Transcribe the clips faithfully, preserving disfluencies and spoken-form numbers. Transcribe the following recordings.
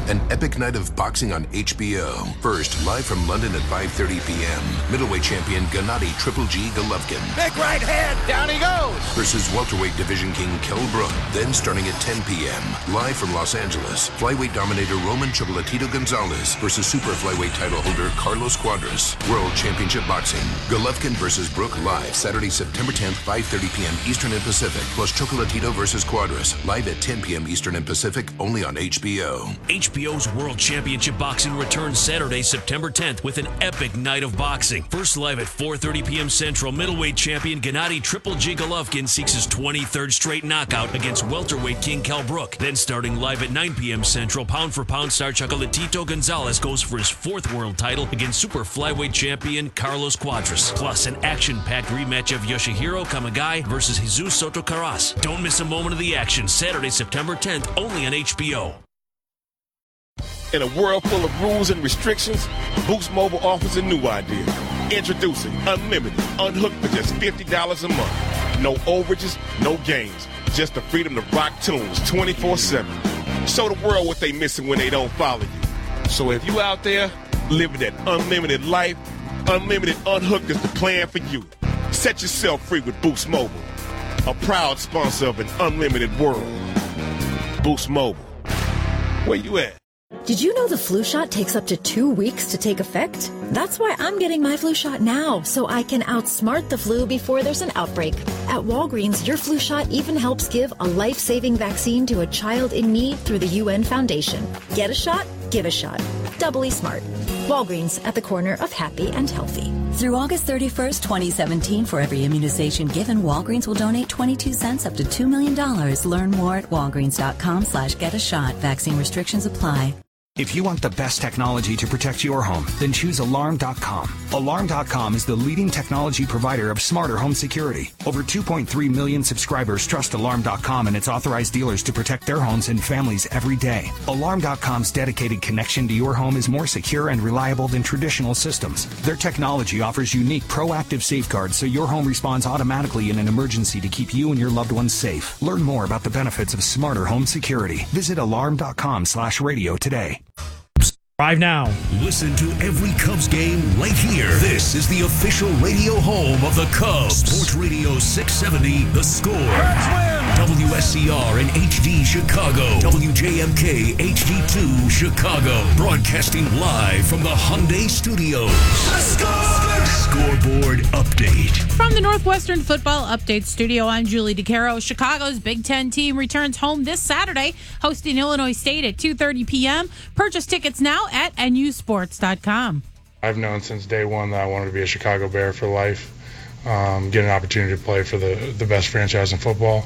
An epic night of boxing on H B O. First, live from London at five thirty p.m. Middleweight champion Gennady Triple G Golovkin. Big right hand, down he goes! Versus welterweight division king Kell Brook. Then starting at ten p.m. Live from Los Angeles, flyweight dominator Roman Chocolatito Gonzalez versus super flyweight title holder Carlos Cuadras. World Championship Boxing. Golovkin versus Brook live Saturday, September tenth, five thirty p.m. Eastern and Pacific. Plus Chocolatito versus Cuadras. Live at ten p.m. Eastern and Pacific, only on H B O. H B O's World Championship Boxing returns Saturday, September tenth with an epic night of boxing. First live at four thirty p.m. Central, middleweight champion Gennady Triple G Golovkin seeks his twenty-third straight knockout against welterweight king Kell Brook. Then starting live at nine p.m. Central, pound for pound star Chocolatito Gonzalez goes for his fourth world title against super flyweight champion Carlos Cuadras. Plus an action-packed rematch of Yoshihiro Kamagai versus Jesus Soto Caras. Don't miss a moment of the action. Saturday, September tenth, only on H B O. In a world full of rules and restrictions, Boost Mobile offers a new idea. Introducing Unlimited, unhooked for just fifty dollars a month. No overages, no games, just the freedom to rock tunes twenty-four seven. Show the world what they missing when they don't follow you. So if you out there living that unlimited life, Unlimited Unhooked is the plan for you. Set yourself free with Boost Mobile, a proud sponsor of an unlimited world. Boost Mobile, where you at? Did you know the flu shot takes up to two weeks to take effect? That's why I'm getting my flu shot now, so I can outsmart the flu before there's an outbreak. At Walgreens, your flu shot even helps give a life-saving vaccine to a child in need through the U N Foundation. Get a shot, give a shot. Doubly smart. Walgreens, at the corner of happy and healthy. Through August thirty-first, twenty seventeen, for every immunization given, Walgreens will donate twenty-two cents up to two million dollars. Learn more at walgreens.com slash get a shot. Vaccine restrictions apply. If you want the best technology to protect your home, then choose Alarm dot com. Alarm dot com is the leading technology provider of smarter home security. Over two point three million subscribers trust Alarm dot com and its authorized dealers to protect their homes and families every day. Alarm dot com's dedicated connection to your home is more secure and reliable than traditional systems. Their technology offers unique proactive safeguards so your home responds automatically in an emergency to keep you and your loved ones safe. Learn more about the benefits of smarter home security. Visit alarm dot com slash radio today. Drive now. Listen to every Cubs game right here. This is the official radio home of the Cubs. Sports Radio six seventy, The Score. W S C R and H D Chicago. W J M K H D two Chicago. Broadcasting live from the Hyundai Studios. The Score! Scoreboard update. From the Northwestern Football Update Studio, I'm Julie DeCaro. Chicago's Big Ten team returns home this Saturday, hosting Illinois State at two thirty p.m. Purchase tickets now at N U sports dot com. I've known since day one that I wanted to be a Chicago Bear for life. Um, get an opportunity to play for the, the best franchise in football,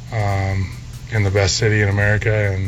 um, in the best city in America. And,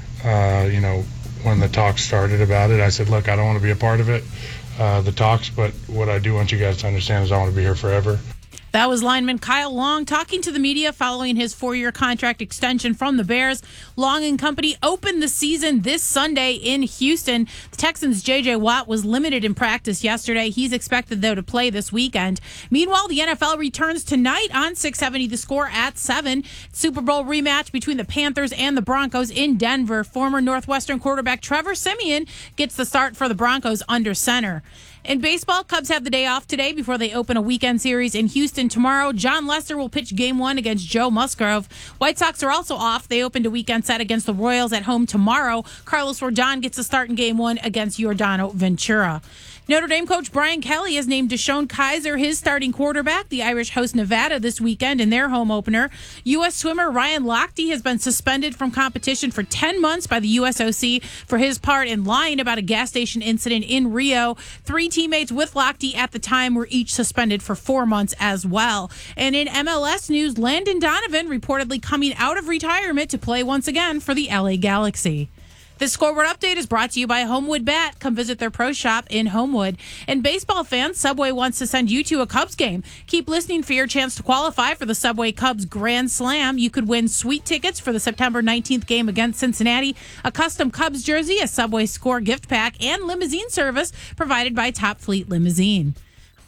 uh, you know, when the talks started about it, I said, look, I don't want to be a part of it, uh, the talks, but what I do want you guys to understand is I want to be here forever. That was lineman Kyle Long talking to the media following his four-year contract extension from the Bears. Long and company opened the season this Sunday in Houston. The Texans' J J. Watt was limited in practice yesterday. He's expected, though, to play this weekend. Meanwhile, the N F L returns tonight on six seventy The Score at seven. Super Bowl rematch between the Panthers and the Broncos in Denver. Former Northwestern quarterback Trevor Siemian gets the start for the Broncos under center. In baseball, Cubs have the day off today before they open a weekend series in Houston tomorrow. John Lester will pitch game one against Joe Musgrove. White Sox are also off. They opened a weekend set against the Royals at home tomorrow. Carlos Rodon gets a start in game one against Giordano Ventura. Notre Dame coach Brian Kelly has named Deshaun Kaiser his starting quarterback. The Irish host Nevada this weekend in their home opener. U S swimmer Ryan Lochte has been suspended from competition for ten months by the U S O C for his part in lying about a gas station incident in Rio. Three teammates with Lochte at the time were each suspended for four months as well. And in M L S news, Landon Donovan reportedly coming out of retirement to play once again for the L A Galaxy. This scoreboard update is brought to you by Homewood Bat. Come visit their pro shop in Homewood. And baseball fans, Subway wants to send you to a Cubs game. Keep listening for your chance to qualify for the Subway Cubs Grand Slam. You could win sweet tickets for the September nineteenth game against Cincinnati, a custom Cubs jersey, a Subway Score gift pack, and limousine service provided by Top Fleet Limousine.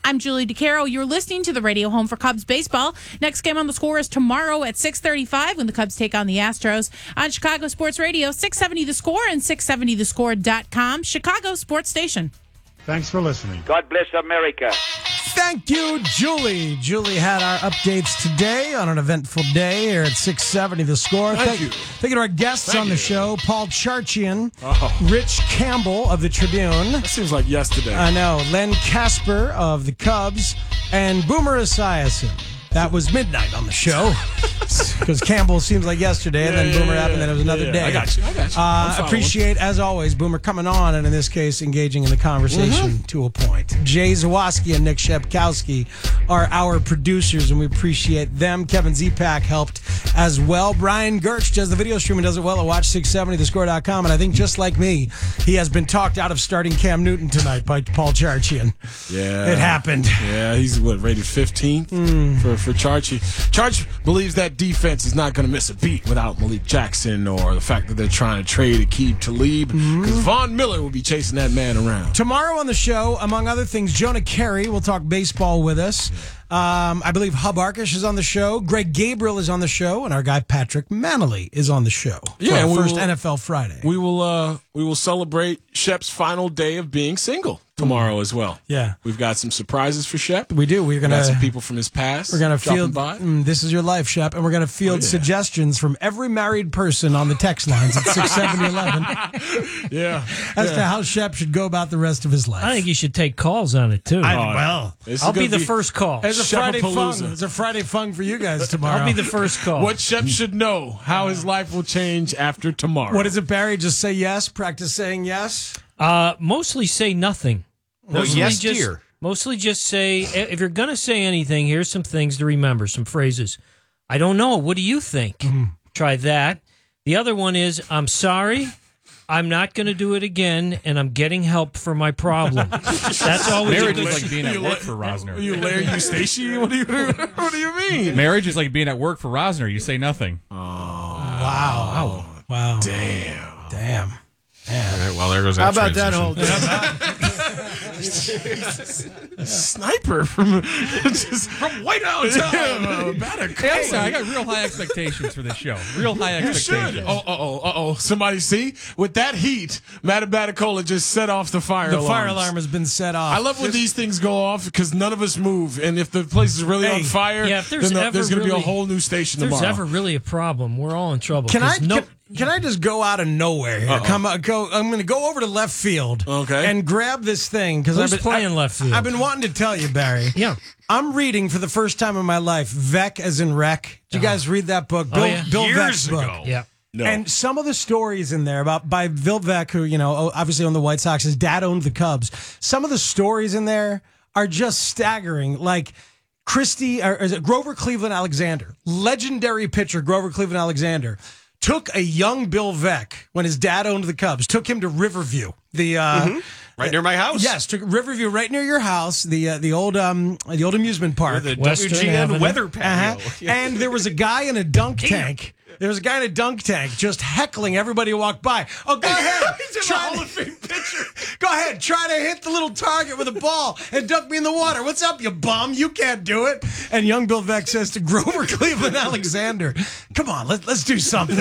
I'm Julie DeCaro. You're listening to the radio home for Cubs baseball. Next game on the score is tomorrow at six thirty-five when the Cubs take on the Astros on Chicago Sports Radio, six seventy The Score and six seventy the score dot com, Chicago Sports Station. Thanks for listening. God bless America. Thank you, Julie. Julie had our updates today on an eventful day here at six seventy The Score. Thank Thank, you. thank you to our guests Thank on the you. show, Paul Charchian, Oh. Rich Campbell of the Tribune. That seems like yesterday. I know. Len Casper of the Cubs and Boomer Esiason. That was midnight on the show because Campbell seems like yesterday, and Yeah, then yeah, Boomer yeah, happened, and then it was another yeah, day. I got you. I got you. I'm Uh, following. appreciate, as always, Boomer coming on, and in this case, engaging in the conversation Mm-hmm. to a point. Jay Zawoski and Nick Shepkowski are our producers, and we appreciate them. Kevin Zepak helped as well. Brian Gertz does the video stream and does it well at watch six seventy the score dot com, and I think just like me, he has been talked out of starting Cam Newton tonight by Paul Charchian. Yeah. It happened. Yeah, he's what, rated fifteenth Mm. for, for Charchi. Charch believes that defense is not going to miss a beat without Malik Jackson or the fact that they're trying to trade Aqib Talib because Mm-hmm. Von Miller will be chasing that man around. Tomorrow on the show, among other things, Jonah Carey will talk baseball with us. Um, I believe Hub Arkish is on the show. Greg Gabriel is on the show, and our guy Patrick Manley is on the show. For Yeah, our we first will- N F L Friday. We will uh, we will celebrate Shep's final day of being single tomorrow as well. Yeah. We've got some surprises for Shep. We do. We're We've got gonna some people from his past. we're gonna dropping field. by. Mm, this is your life, Shep, and we're gonna field Oh, yeah. suggestions from every married person on the text lines at six seventy eleven Yeah. as yeah. to how Shep should go about the rest of his life. I think you should take calls on it, too. I- Oh, well, this is I'll gonna be the first call. it's a Friday fun. Shepapalooza. It's a Friday fun for you guys tomorrow. I'll be the first call. What Shep should know, how his life will change after tomorrow. What is it, Barry? Just say yes. Practice saying yes. Uh, mostly say nothing. Mostly yes, just, dear. Mostly just say, if you're going to say anything, here's some things to remember, some phrases. I don't know. What do you think? Mm-hmm. Try that. The other one is, I'm sorry. I'm not going to do it again, and I'm getting help for my problem. That's always Marriage a good is like being at You work la- for Rosner. You Larry Eustace? What do you What do you mean? Marriage is like being at work for Rosner. You say nothing. Wow. Wow. Damn. Damn. Well, there goes How that about that transition. whole Sniper from just From Whiteout yeah, better Hey, I'm sorry, I got real high expectations for this show. Real high You expectations. should. Oh, uh oh, uh oh. Somebody see? With that heat, Matt Baticola just set off the fire The alarms. fire alarm has been set off. I love when these things go off because none of us move. And if the place is really Hey, on fire, yeah, if there's then the- ever there's going to be a really- whole new station If there's tomorrow. ever really a problem, we're all in trouble. Can I 'cause no, can, can I just go out of nowhere here? Uh-oh. Come uh, go. I'm going to go over to left field. Okay. And grab this thing because Who's I've been playing I, left field? I've been wanting to tell you, Barry. Yeah. I'm reading for the first time in my life Vec as in wreck. Did you guys read that book? Oh, Bill, yeah. Bill Years Veck's ago. book. Yeah. No. And some of the stories in there about by Bill Veck, who, you know, obviously owned the White Sox, his dad owned the Cubs. Some of the stories in there are just staggering. Like Christie, or is it Grover Cleveland Alexander, legendary pitcher Grover Cleveland Alexander, took a young Bill Veck when his dad owned the Cubs, took him to Riverview. The uh, right near my house. Yes, took Riverview right near your house, the uh, the old um the old amusement park. The Western W G N Avenue. weather patio. Uh-huh. And there was a guy in a dunk tank. There was a guy in a dunk tank just heckling everybody who walked by. Oh, go ahead. He's a Hall of Fame pitcher. Go ahead. Try to hit the little target with a ball and dunk me in the water. What's up, you bum? You can't do it. And young Bill Veck says to Grover Cleveland Alexander, come on, let, let's do something.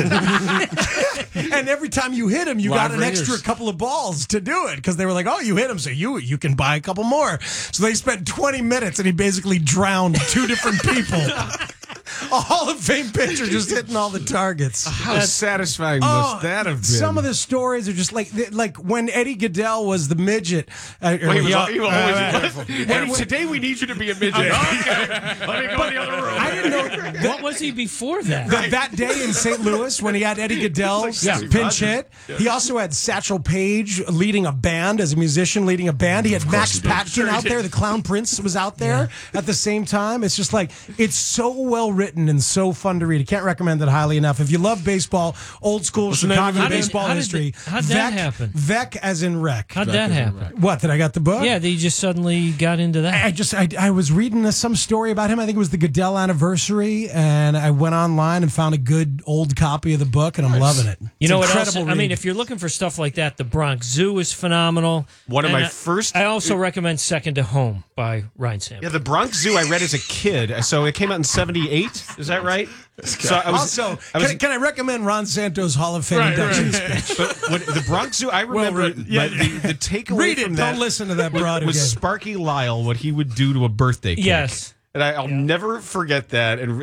And every time you hit him, you Live got an Raiders. extra couple of balls to do it because they were like, oh, you hit him, so you you can buy a couple more. So they spent twenty minutes and he basically drowned two different people. A Hall of Fame pitcher just hitting all the targets. How satisfying Oh, must that have been? Some of the stories are just like like when Eddie Goodell was the midget. Uh, Well, he was, yeah, he will uh, always uh, be careful. Eddie, today we need you to be a midget. Okay. Let me go in the other room. I didn't know What was he before that? that, that day in Saint Louis when he had Eddie Goodell It's like pinch Steve hit. He also had Satchel Paige leading a band as a musician, leading a band. He had Max Patkin out there. The Clown Prince was out there at the same time. It's just like it's so well written. written and so fun to read. I can't recommend it highly enough. If you love baseball, old school What's the name of Chicago it? How did- baseball how did history. it- how'd that Vec- happen? Vec as in wreck. How'd that happen? What, that I got the book? Yeah, that you just suddenly got into that. I just I, I was reading some story about him. I think it was the Goodell anniversary, and I went online and found a good old copy of the book, and I'm loving it. You It's know what else? incredible I mean, read. if you're looking for stuff like that, the Bronx Zoo is phenomenal. One of And my I- first- I also recommend Second to Home by Ryan Sam. Yeah, the Bronx Zoo I read as a kid. So it came out in seventy-eight. Is that right? So I was, also, I was, can, can I recommend Ron Santos Hall of Fame Right, induction right. speech? But when the Bronx Zoo, I Well remember written. Yeah. but the, the takeaway Read it, from don't that listen to that was- broad was again. Sparky Lyle, what he would do to a birthday cake. Yes. And I, I'll never forget that. And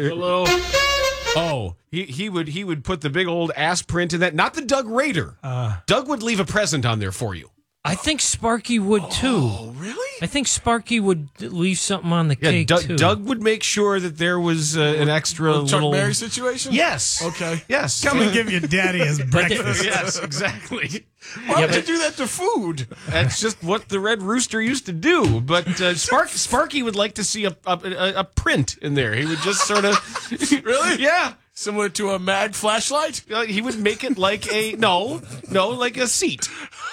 oh, he, he would he would put the big old ass print in that. Not the Doug Rader. Uh, Doug would leave a present on there for you. I think Sparky would too. Oh, really? I think Sparky would leave something on the Yeah, cake Doug, too. Doug would make sure that there was uh, an extra Chuck little Berry situation? Yes. Okay. Yes. Come and give your daddy his breakfast. Yes, exactly. Why Yeah, would you but- do that to food? That's just what the Red Rooster used to do. But uh, Spark, Sparky would like to see a, a, a, a print in there. He would just sort of. Really? Yeah. Similar to a mag flashlight? Uh, he would make it like a. No, no, like a seat.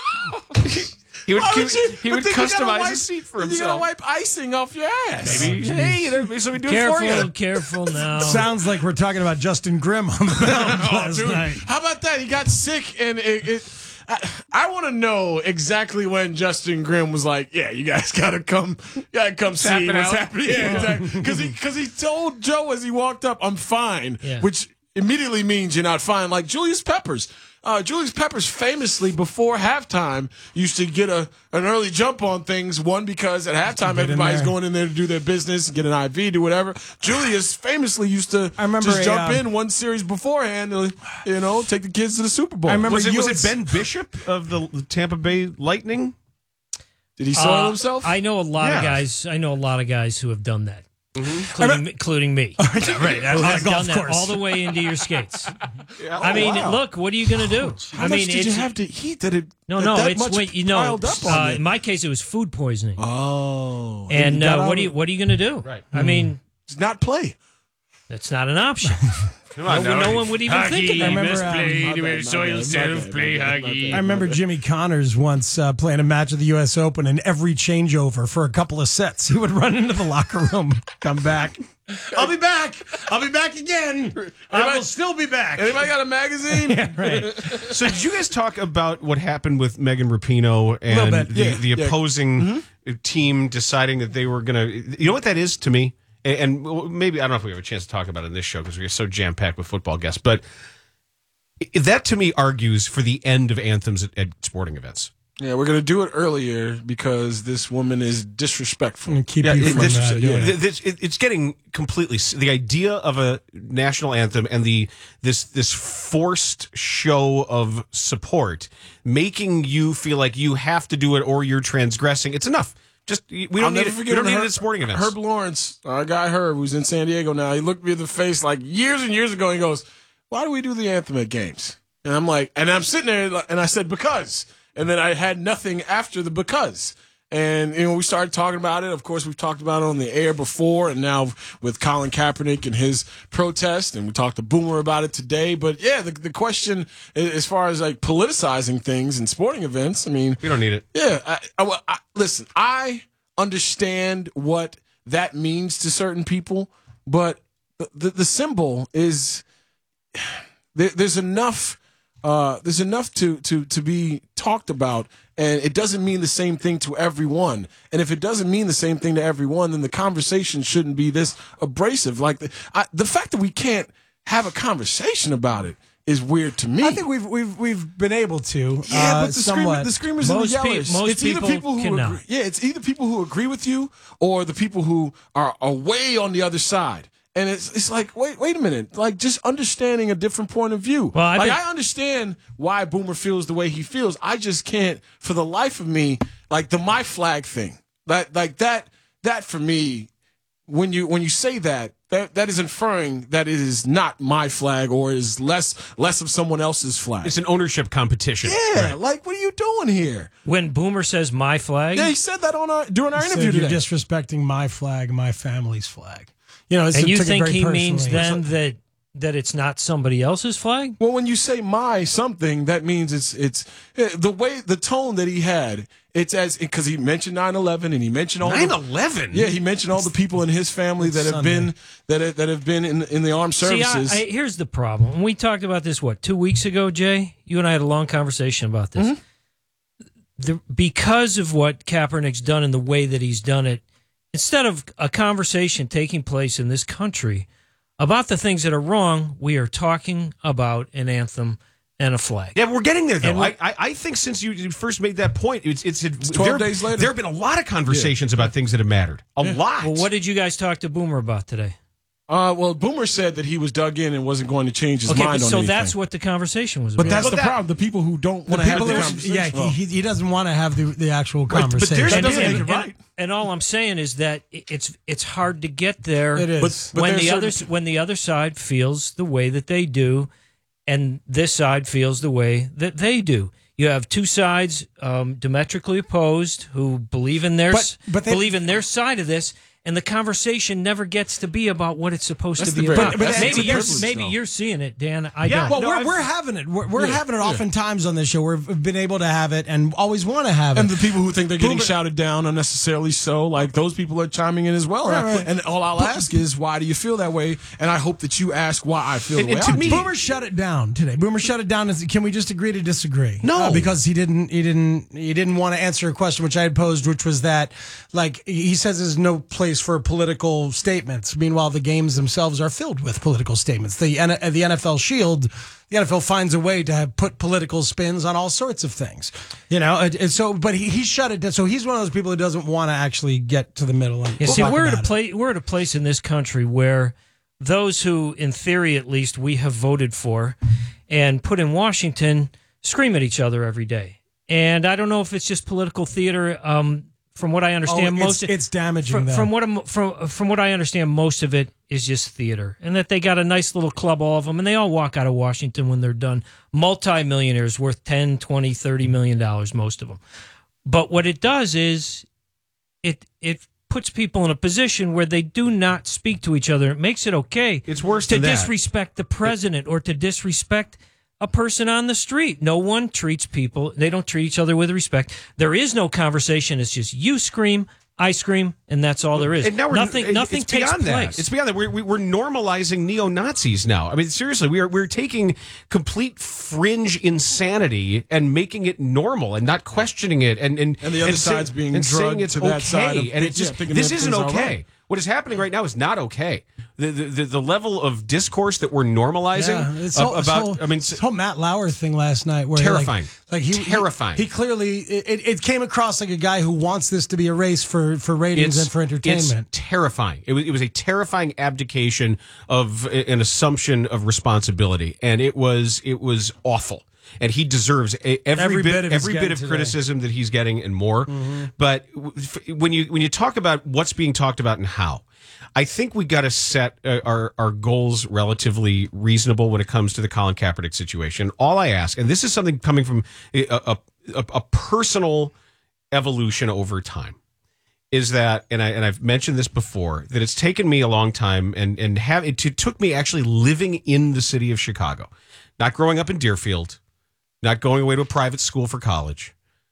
He would, Why he, would you- he but would then you gotta customize wipe- a seat for then You himself. gotta wipe icing off your ass. Maybe, hey, you know, so we do careful, it for you. careful now. Sounds like we're talking about Justin Grimm on the mound Oh, last dude. night. How about that? He got sick, and it. it I, I want to know exactly when Justin Grimm was like, "Yeah, you guys gotta come, gotta come see Tapping what's out. happening." Yeah, exactly. Because he because he told Joe as he walked up, "I'm fine," Yeah. which immediately means you're not fine. Like Julius Peppers. Uh, Julius Peppers famously before halftime used to get a an early jump on things. One, because at halftime Get in everybody's there. going in there to do their business, get an I V, do whatever. Julius famously used to I remember just a, jump um, in one series beforehand, uh, you know, take the kids to the Super Bowl. I remember Was it, was U it S Ben Bishop of the Tampa Bay Lightning? Did he soil Uh, himself? I know a lot Yeah. of guys. I know a lot of guys who have done that, Mm-hmm. including, including me. right, Who on a has golf done that course. all the way into your skates. Yeah, I oh, mean, wow. look, what are you going to do? How I much mean, did it's you have to eat that it? no, that no. that It's much when you know. piled up on Uh, you? in my case, it was food poisoning. Oh, and you got uh, out what do of- you what are you going to do? Right. I mean, It's not play. that's not an option. Come on, no, now. no one would even think of I that. remember, best um, play, my anywhere, bad, my soil bad, my self, bad, play my bad, my huggy. I remember Jimmy Connors once uh, playing a match at the U S Open, and every changeover for a couple of sets, he would run into the locker room, come back. I'll be back. I'll be back again. I will still be back. Anybody got a magazine? Yeah, right. So did you guys talk about what happened with Megan Rapinoe and bit. the, Yeah, the yeah. opposing team deciding that they were going to... You know what that is to me? And, and maybe, I don't know if we have a chance to talk about it in this show because we're so jam-packed with football guests, but that to me argues for the end of anthems at, at sporting events. Yeah, we're gonna do it earlier because this woman is disrespectful. Keep Yeah, you it- from this- that. Yeah. th- this- it- it's getting completely s- the idea of a national anthem and the this this forced show of support, making you feel like you have to do it or you're transgressing. It's enough. Just we don't I'll need never it. We forget don't when need Herb- it at sporting events. Herb Lawrence, our guy Herb, who's in San Diego now, he looked me in the face like years and years ago. He goes, "Why do we do the anthem at games?" And I'm like, and I'm sitting there and I said, "Because." And then I had nothing after the because. And, you know, we started talking about it. Of course, we've talked about it on the air before, and now with Colin Kaepernick and his protest, and we talked to Boomer about it today. But yeah, the, the question as far as like politicizing things in sporting events, I mean, we don't need it. Yeah. I, I, I, listen, I understand what that means to certain people, but the, the, the symbol is there, there's enough. Uh, there's enough to, to, to be talked about, and it doesn't mean the same thing to everyone. And if it doesn't mean the same thing to everyone, then the conversation shouldn't be this abrasive. Like the, I, the fact that we can't have a conversation about it is weird to me. I think we've we've we've been able to. Yeah, uh, but the, screamer, somewhat. the screamers and the Most pe- yellers. most it's either people people who cannot. agree, yeah, it's either people who agree with you or the people who are, are way on the other side. And it's it's like, wait, wait a minute. Like, just understanding a different point of view. Well, I like, think- I understand why Boomer feels the way he feels. I just can't, for the life of me, like the my flag thing. That like that that for me, when you when you say that, that that is inferring that it is not my flag or is less less of someone else's flag. It's an ownership competition. Yeah, like what are you doing here? When Boomer says my flag, Yeah, he said that on our during our He said interview you're today. disrespecting my flag, my family's flag. You know, it's, and you took it think very he means personally. then that that it's not somebody else's flag? Well, when you say my something, that means it's it's eh, the way the tone that he had. It's as because he mentioned nine eleven and he mentioned all nine eleven. Yeah, he mentioned all the people in his family that have Sunday. been that have, that have been in in the armed services. See, I, I, here's the problem. And we talked about this what two weeks ago, Jay. You and I had a long conversation about this. Mm-hmm. The, because of what Kaepernick's done and the way that he's done it, instead of a conversation taking place in this country about the things that are wrong, we are talking about an anthem and a flag. Yeah, we're getting there, though. And we- I, I, I think since you you first made that point, it's it's, it's twelve there, days later. There have been a lot of conversations about things that have mattered. A lot. Well, what did you guys talk to Boomer about today? Uh, well, Boomer said that he was dug in and wasn't going to change his Okay, mind but on so anything. that's what the conversation was But about. that's the problem. The people who don't want to have People the are- conversation. yeah, Well, he, he, he doesn't want to have the, the actual but conversation. there's- and, doesn't and- make it and- right. and all I'm saying is that it's it's hard to get there. It is. But- but when there's the certain- other when the other side feels the way that they do, and this side feels the way that they do. You have two sides um, diametrically opposed who believe in their But- but they- believe in their side of this. And the conversation never gets to be about what it's supposed That's to be the about. very- but that's maybe the you're privilege, maybe though. you're seeing it, Dan. I Yeah, don't. Well, No, we're, I've- we're having it. We're, we're Yeah, having it yeah. oftentimes on this show. We've been able to have it and always want to have it. and the people who think they're getting Boomer- shouted down unnecessarily so, like those people are chiming in as well. Right, right. And all I'll ask is, why do you feel that way? And I hope that you ask why I feel And- the way and to I me- do. Boomer shut it down today. Boomer shut it down. As, can we just agree to disagree? No. Uh, because he didn't. He didn't. He didn't want to answer a question which I had posed, which was that, like, he says there's no place for political statements. Meanwhile, the games themselves are filled with political statements. The N- the N F L Shield, the N F L finds a way to have put political spins on all sorts of things. You know, and, and so, but he, he shut it down. So he's one of those people who doesn't want to actually get to the middle. And Yeah, see, talk we're at a about it. place. We're at a place in this country where those who, in theory at least, we have voted for and put in Washington scream at each other every day. And I don't know if it's just political theater. Um, from what I understand, Oh, it's- most it's damaging, From, though. from what I'm, from from what I understand, most of it is just theater, and that they got a nice little club, all of them, and they all walk out of Washington when they're done. Multi-millionaires worth ten, twenty, thirty million dollars, most of them. But what it does is it it puts people in a position where they do not speak to each other. It makes it okay. It's worse to than that. disrespect the president or to disrespect a person on the street. No one treats people, they don't treat each other with respect. There is no conversation. It's just you scream, I scream, and that's all there is. And now we're, nothing it- nothing it's takes beyond place. That. It's beyond that. We're, we- we're normalizing neo-Nazis now. I mean, seriously, we are we're taking complete fringe insanity and making it normal and not questioning it, and and, And the other say- side's being and saying drugged it's to okay. that side of- and it's yeah, just thinking this that isn't things are okay. right. What is happening right now is not okay. The the, the, the level of discourse that we're normalizing Yeah, it's ab- whole- this about. whole- I mean, this whole Matt Lauer thing last night, where Terrifying. like, like he Terrifying. He, he clearly it, it came across like a guy who wants this to be a race for for ratings and for entertainment. It's terrifying. It was, it was a terrifying abdication of an assumption of responsibility, and it was it was awful. And he deserves a, every, Every bit, bit of he's every bit getting of today. criticism that he's getting and more. But w- f- when you when you talk about what's being talked about and how, I think we got to set uh, our our goals relatively reasonable when it comes to the Colin Kaepernick situation. All I ask, and this is something coming from a, a, a, a personal evolution over time, is that, and I and I've mentioned this before, that it's taken me a long time, and and have it, it took me actually living in the city of Chicago, not growing up in Deerfield, not going away to a private school for college,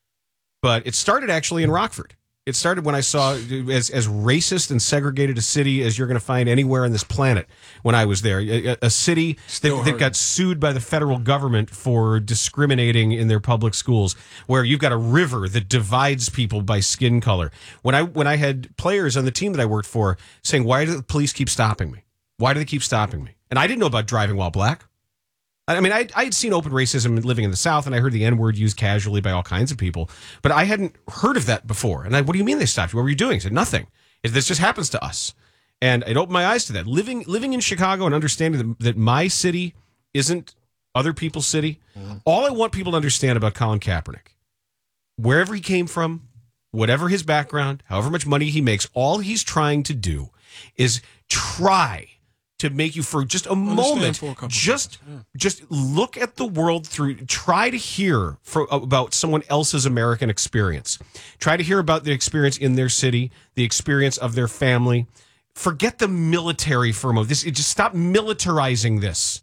but it started actually in Rockford. It started when I saw as as racist and segregated a city as you're going to find anywhere on this planet. When I was there, a, a city that, that got sued by the federal government for discriminating in their public schools, where you've got a river that divides people by skin color. When I when I had players on the team that I worked for saying, "Why do the police keep stopping me? Why do they keep stopping me?" And I didn't know about driving while black. I mean, I I had seen open racism living in the South, and I heard the N-word used casually by all kinds of people, but I hadn't heard of that before. And I, what do you mean they stopped you? What were you doing? I said, nothing. It, this just happens to us. And it opened my eyes to that. Living living in Chicago and understanding that, that my city isn't other people's city. Mm-hmm. All I want people to understand about Colin Kaepernick, wherever he came from, whatever his background, however much money he makes, all he's trying to do is try to make you, for just a Understand moment, for a couple just yeah. just look at the world through, try to hear for, about someone else's American experience. Try to hear about the experience in their city, the experience of their family, forget the military for a moment. This, just stop militarizing this.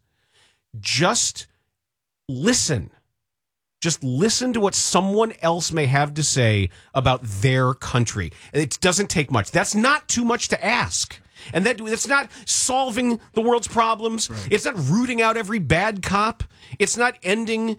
Just listen. Just listen to what someone else may have to say about their country. It doesn't take much. That's not too much to ask. And that that's not solving the world's problems. Right. It's not rooting out every bad cop. It's not ending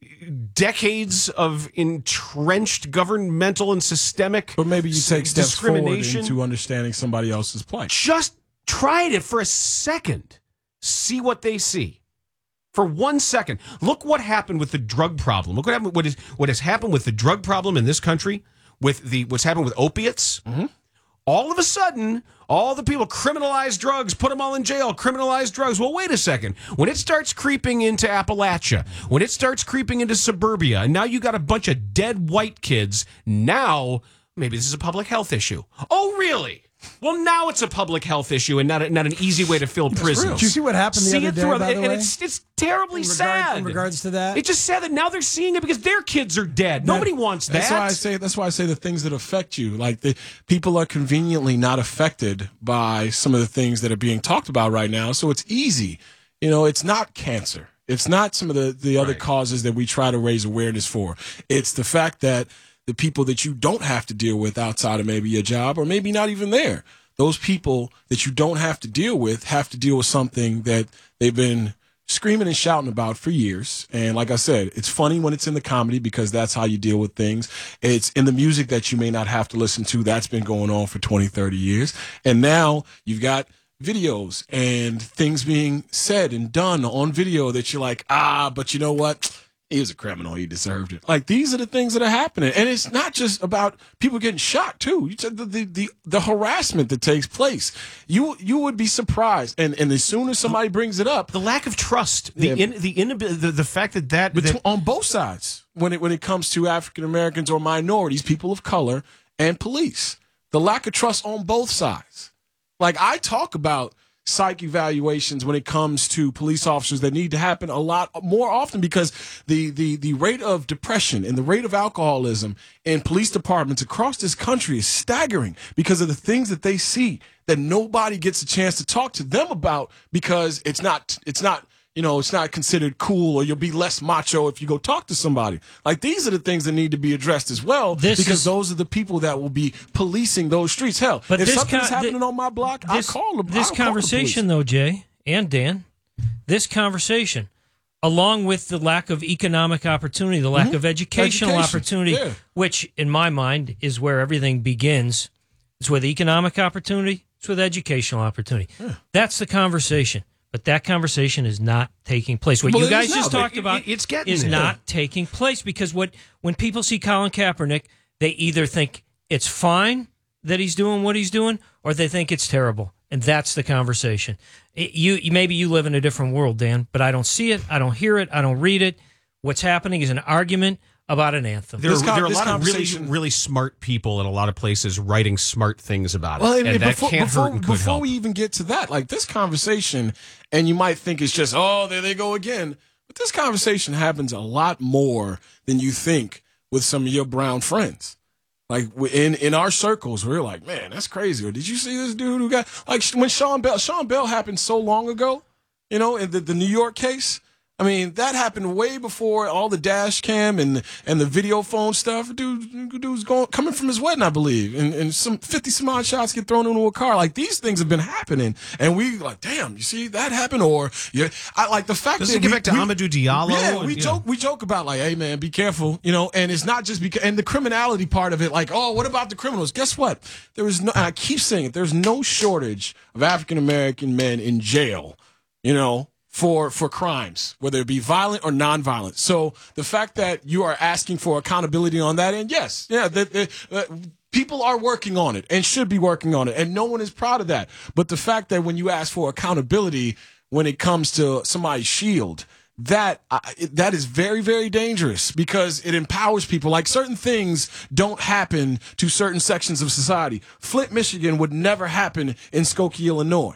decades of entrenched governmental and systemic But maybe you take steps forward discrimination. into understanding somebody else's plight. Just try it for a second. See what they see. For one second, look what happened with the drug problem. Look what happened. What is what has happened with the drug problem in this country? With the what's happened with opiates? Mm-hmm. All of a sudden, all the people criminalize drugs, put them all in jail, criminalize drugs. Well, wait a second. When it starts creeping into Appalachia, when it starts creeping into suburbia, and now you got a bunch of dead white kids. Now maybe this is a public health issue. Oh, really? Well, now it's a public health issue and not a, not an easy way to fill prisons. Did you see what happened the see other it day, through, by and, the and way? it's it's terribly in regard, sad in regards to that. It's just sad that now they're seeing it because their kids are dead. That- Nobody wants that. That's why I say. That's why I say the things that affect you. Like the people are conveniently not affected by some of the things that are being talked about right now. So it's easy. You know, it's not cancer. It's not some of the the other Right. causes that we try to raise awareness for. It's the fact that the people that you don't have to deal with outside of maybe your job, or maybe not even there. Those people that you don't have to deal with have to deal with something that they've been screaming and shouting about for years. And like I said, it's funny when it's in the comedy because that's how you deal with things. It's in the music that you may not have to listen to. That's been going on for twenty, thirty years. And now you've got videos and things being said and done on video that you're like, ah, but you know what? He was a criminal. He deserved it. Like, these are the things that are happening. And it's not just about people getting shot, too. You said the, the, the, the harassment that takes place. You you would be surprised. And and as soon as somebody brings it up. The lack of trust. The Yeah. in, the, inab- the the fact that that, Between, that on both sides, when it when it comes to African Americans or minorities, people of color, and police. The lack of trust on both sides. Like, I talk about psych evaluations when it comes to police officers that need to happen a lot more often because the, the, the rate of depression and the rate of alcoholism in police departments across this country is staggering because of the things that they see that nobody gets a chance to talk to them about because it's not, it's not, you know, it's not considered cool, or you'll be less macho if you go talk to somebody. Like, these are the things that need to be addressed as well, This because is- those are the people that will be policing those streets. Hell, But if this something's con- happening on my block, this, I'll call them. This I'll call the conversation, police. though, Jay and Dan, this conversation, along with the lack of economic opportunity, the lack Mhm. of educational Education, opportunity, yeah. which in my mind is where everything begins. It's with economic opportunity, it's with educational opportunity. That's the conversation. But that conversation is not taking place. What Well, you it guys is just now, but talked it- about it- it's getting is there. not taking place because what when people see Colin Kaepernick, they either think it's fine that he's doing what he's doing, or they think it's terrible, and that's the conversation. It- you, you maybe you live in a different world, Dan, but I don't see it, I don't hear it, I don't read it. What's happening is an argument about an anthem. there, This con- there are a this lot of really, conversation- really smart people in a lot of places writing smart things about it. Well, and, and, and that before, can't before, hurt and could before help. we even get to that, like this conversation, and you might think it's just, oh, there they go again. But this conversation happens a lot more than you think with some of your brown friends. Like in, in our circles, we're like, man, that's crazy. Or did you see this dude who got, like when Sean Bell, Sean Bell happened so long ago, you know, in the, the New York case. I mean, that happened way before all the dash cam and and the video phone stuff. Dude, dude's going coming from his wedding, I believe, and, and some fifty some odd shots get thrown into a car. Like, these things have been happening, and we like, damn, you see that happen? Or yeah, I like the fact Doesn't that it get we, back to we- Amadou Diallo? Yeah, and, we you joke know. we joke about like, hey man, be careful, you know. And it's not just because and the criminality part of it, like, oh, what about the criminals? Guess what? There is no. And I keep saying it. There's no shortage of African American men in jail, you know. For for crimes, whether it be violent or nonviolent. So the fact that you are asking for accountability on that end, yes, yeah, the, the, uh, people are working on it and should be working on it, and no one is proud of that. But the fact that when you ask for accountability when it comes to somebody's shield, that uh, that is very, very dangerous because it empowers people. Like, certain things don't happen to certain sections of society. Flint, Michigan would never happen in Skokie, Illinois.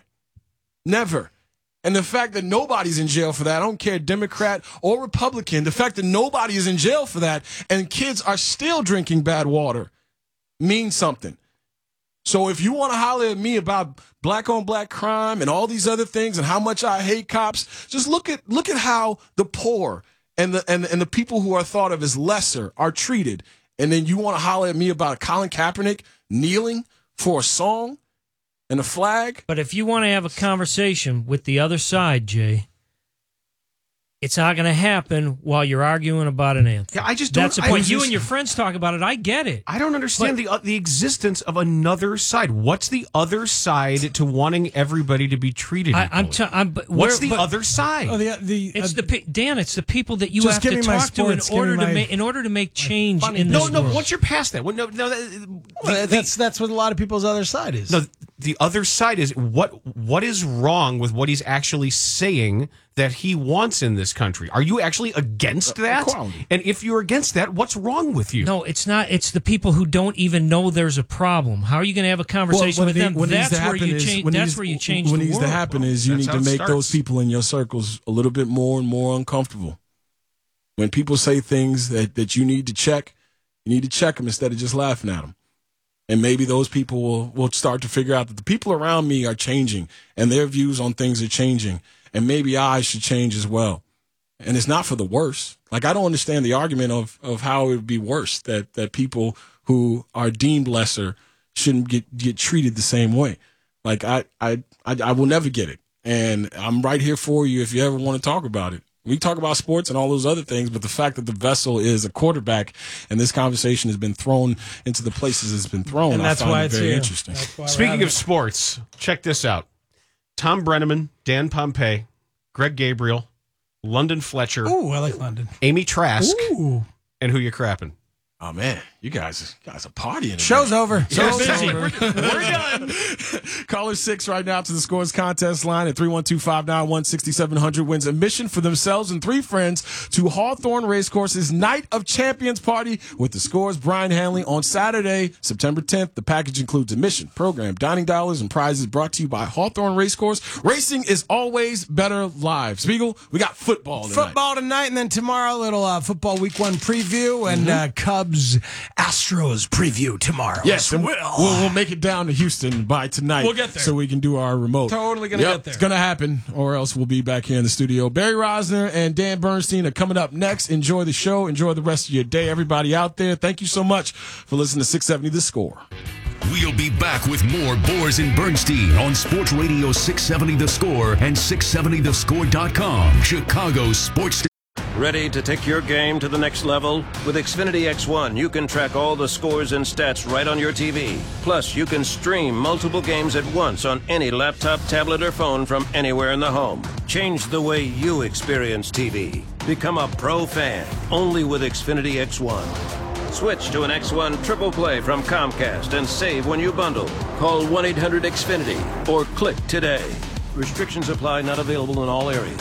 Never. And the fact that nobody's in jail for that, I don't care, Democrat or Republican, the fact that nobody is in jail for that and kids are still drinking bad water means something. So if you want to holler at me about black on black crime and all these other things and how much I hate cops, just look at look at how the poor and the and, and the people who are thought of as lesser are treated. And then you want to holler at me about Colin Kaepernick kneeling for a song and a flag? But if you want to have a conversation with the other side, Jay, it's not going to happen while you're arguing about an anthem. Yeah, I just don't. That's the I point. just- You and your friends talk about it. I get it. I don't understand But- the uh, the existence of another side. What's the other side to wanting everybody to be treated I, equally? I'm. T- I'm but What's where- the but- other side? Oh, the the It's uh, the pe- Dan. It's the people that you Just have give to me my talk to in sports, give me order to my- make in order to make change funny in this no, no. world. Once you're past that, well, no, no. The, well, the- that's that's what a lot of people's other side is. No, the other side is what what is wrong with what he's actually saying that he wants in this country? Are you actually against that? equality. And if you're against that, what's wrong with you? No, it's not. It's the people who don't even know there's a problem. How are you going to have a conversation Well, with what them? need- what needs That's to where happen you is- change. what That's needs- where you change What the needs world. to happen is you That's need how to it make starts. those people in your circles a little bit more and more uncomfortable. When people say things that, that you need to check, you need to check them instead of just laughing at them. And maybe those people will, will start to figure out that the people around me are changing and their views on things are changing. And maybe I should change as well. And it's not for the worse. Like, I don't understand the argument of, of how it would be worse that, that people who are deemed lesser shouldn't get, get treated the same way. Like, I, I, I, I will never get it. And I'm right here for you if you ever want to talk about it. We talk about sports and all those other things, but the fact that the vessel is a quarterback and this conversation has been thrown into the places it's been thrown, And that's I find why it it's very here. interesting. That's why we're Speaking having of sports, check this out. Tom Brenneman, Dan Pompey, Greg Gabriel, London Fletcher, it. Ooh, I like London. Amy Trask, Ooh, and who you crapping? Oh, man, you guys, you guys are partying. show's over. Show's busy. over. We're done. Caller six right now to the Scores contest line at three one two, five nine one, six seven zero zero wins admission for themselves and three friends to Hawthorne Racecourse's Night of Champions party with the Scores Brian Hanley on Saturday, September tenth. The package includes admission, program, dining dollars, and prizes brought to you by Hawthorne Racecourse. Racing is always better live. Spiegel, we got football tonight. Football tonight, and then tomorrow, a little uh, football week one preview and uh, Cubs Astros preview tomorrow. Yes, as and well. we'll, we'll make it down to Houston by tonight. We'll get there. So we can do our remote. Totally gonna Yep, get there. It's going to happen, or else we'll be back here in the studio. Barry Rosner and Dan Bernstein are coming up next. Enjoy the show. Enjoy the rest of your day. Everybody out there, thank you so much for listening to six seventy The Score. We'll be back with more Boers and Bernstein on Sports Radio six seventy The Score and six seventy the score dot com, Chicago's sports. Ready to take your game to the next level? With Xfinity X one, you can track all the scores and stats right on your T V. Plus, you can stream multiple games at once on any laptop, tablet, or phone from anywhere in the home. Change the way you experience T V. Become a pro fan only with Xfinity X one. Switch to an X one Triple Play from Comcast and save when you bundle. Call one eight hundred X Finity or click today. Restrictions apply, not available in all areas.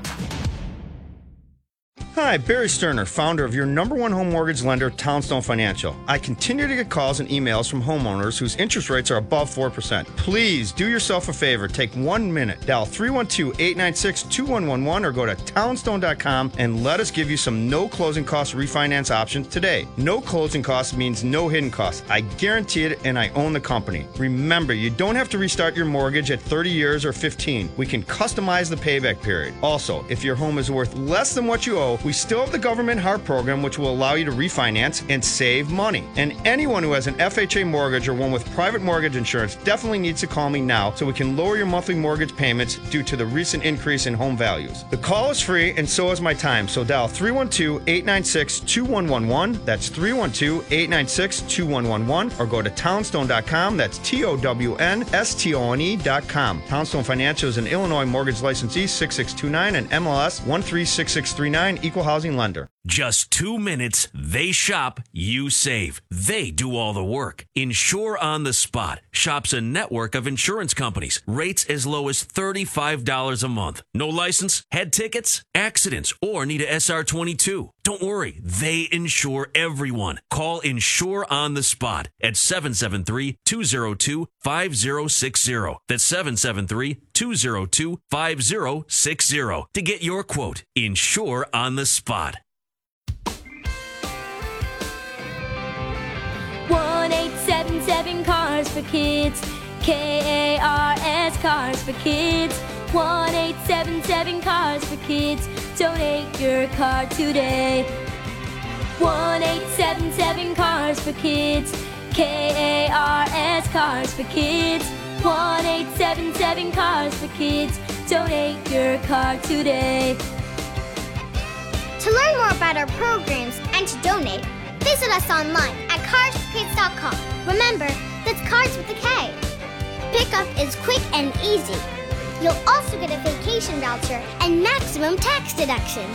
Hi, Barry Sterner, founder of your number one home mortgage lender, Townstone Financial. I continue to get calls and emails from homeowners whose interest rates are above four percent. Please do yourself a favor. Take one minute. Dial three one two, eight nine six, two one one one or go to townstone dot com and let us give you some no closing cost refinance options today. No closing costs means no hidden costs. I guarantee it, and I own the company. Remember, you don't have to restart your mortgage at thirty years or fifteen. We can customize the payback period. Also, if your home is worth less than what you owe, we still have the Government Heart Program, which will allow you to refinance and save money. And anyone who has an F H A mortgage or one with private mortgage insurance definitely needs to call me now so we can lower your monthly mortgage payments due to the recent increase in home values. The call is free and so is my time, so dial three one two, eight nine six, two one one one. That's three one two, eight nine six, two one one one or go to townstone dot com. That's T O W N S T O N E dot com. Townstone Financial is an Illinois mortgage licensee six six two nine and M L S one three six six three nine, equal housing lender. Just two minutes, they shop, you save. They do all the work. Insure on the Spot shops a network of insurance companies. Rates as low as thirty-five dollars a month. No license, head tickets, accidents, or need a S R twenty-two. Don't worry, they insure everyone. Call Insure on the Spot at seven seven three, two zero two, five zero six zero. That's seven seven three, two zero two, five zero six zero to get your quote. Insure on the Spot. one eight seven seven car Cars for Kids. K A R S, Cars for Kids. one eight seven seven, Cars for Kids. Donate your car today. one eight seven seven, Cars for Kids. K A R S, Cars for Kids. one eight seven seven, Cars for Kids. Donate your car today. To learn more about our programs and to donate, visit us online at cars for kids dot com. Remember, that's Cars with a K. Pickup is quick and easy. You'll also get a vacation voucher and maximum tax deduction.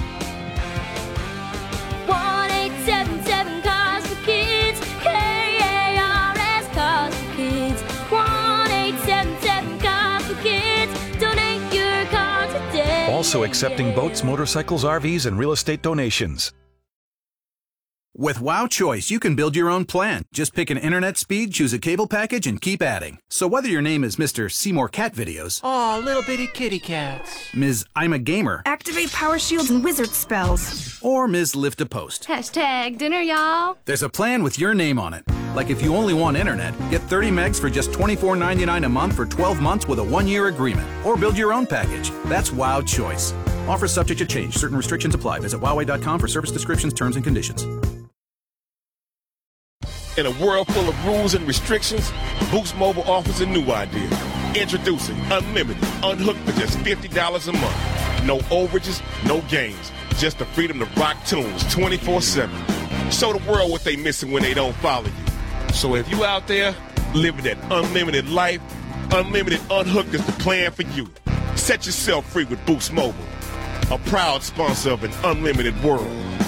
one eight seven seven, Cars for Kids. K A R S, Cars for Kids. one eight seven seven, Cars for Kids. Donate your car today. Also accepting boats, motorcycles, R Vs, and real estate donations. With Wow Choice, you can build your own plan. Just pick an internet speed, choose a cable package, and keep adding. So whether your name is Mister Seymour Cat Videos, Aw, little bitty kitty cats, Miz I'm a Gamer, Activate power shields and wizard spells, or Miz Lift a Post, Hashtag dinner, y'all. there's a plan with your name on it. Like if you only want internet, get thirty megs for just twenty-four ninety-nine a month for twelve months with a one-year agreement. Or build your own package. That's Wow Choice. Offer subject to change. Certain restrictions apply. Visit Huawei dot com for service descriptions, terms, and conditions. In a world full of rules and restrictions, Boost Mobile offers a new idea. Introducing Unlimited, unhooked for just fifty dollars a month. No overages, no games, just the freedom to rock tunes twenty-four seven. Show the world what they missing when they don't follow you. So if you out there living that unlimited life, Unlimited Unhooked is the plan for you. Set yourself free with Boost Mobile, a proud sponsor of an unlimited world.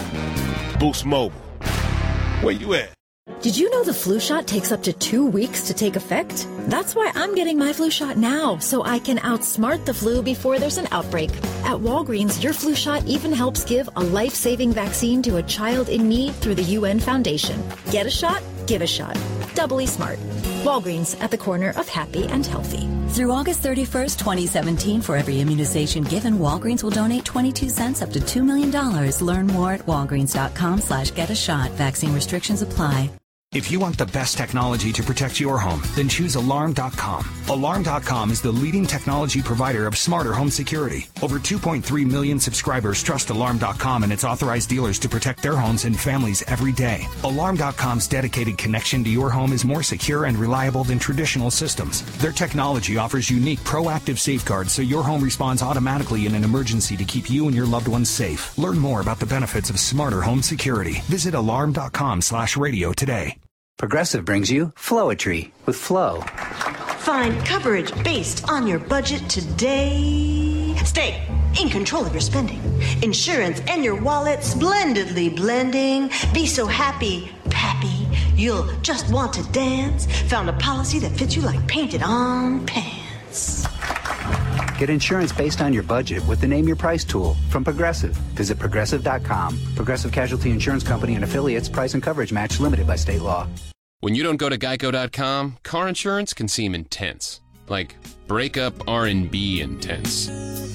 Boost Mobile, where you at? Did you know the flu shot takes up to two weeks to take effect? That's why I'm getting my flu shot now, so I can outsmart the flu before there's an outbreak. At Walgreens, your flu shot even helps give a life-saving vaccine to a child in need through the U N Foundation. Get a shot, give a shot. Doubly smart. Walgreens, at the corner of happy and healthy. Through August thirty-first, twenty seventeen, for every immunization given, Walgreens will donate twenty-two cents up to two million dollars. Learn more at walgreens dot com slash get a shot. Vaccine restrictions apply. If you want the best technology to protect your home, then choose alarm dot com. alarm dot com is the leading technology provider of smarter home security. Over two point three million subscribers trust alarm dot com and its authorized dealers to protect their homes and families every day. alarm dot com's dedicated connection to your home is more secure and reliable than traditional systems. Their technology offers unique proactive safeguards so your home responds automatically in an emergency to keep you and your loved ones safe. Learn more about the benefits of smarter home security. Visit alarm dot com slash radio today. Progressive brings you Flowetry with Flow. Find coverage based on your budget today. Stay in control of your spending. Insurance and your wallet splendidly blending. Be so happy, pappy, you'll just want to dance. Found a policy that fits you like painted on pants. Get insurance based on your budget with the Name Your Price tool from Progressive. Visit progressive dot com. Progressive Casualty Insurance Company and affiliates. Price and coverage match limited by state law. When you don't go to geico dot com, car insurance can seem intense. Like breakup R and B intense.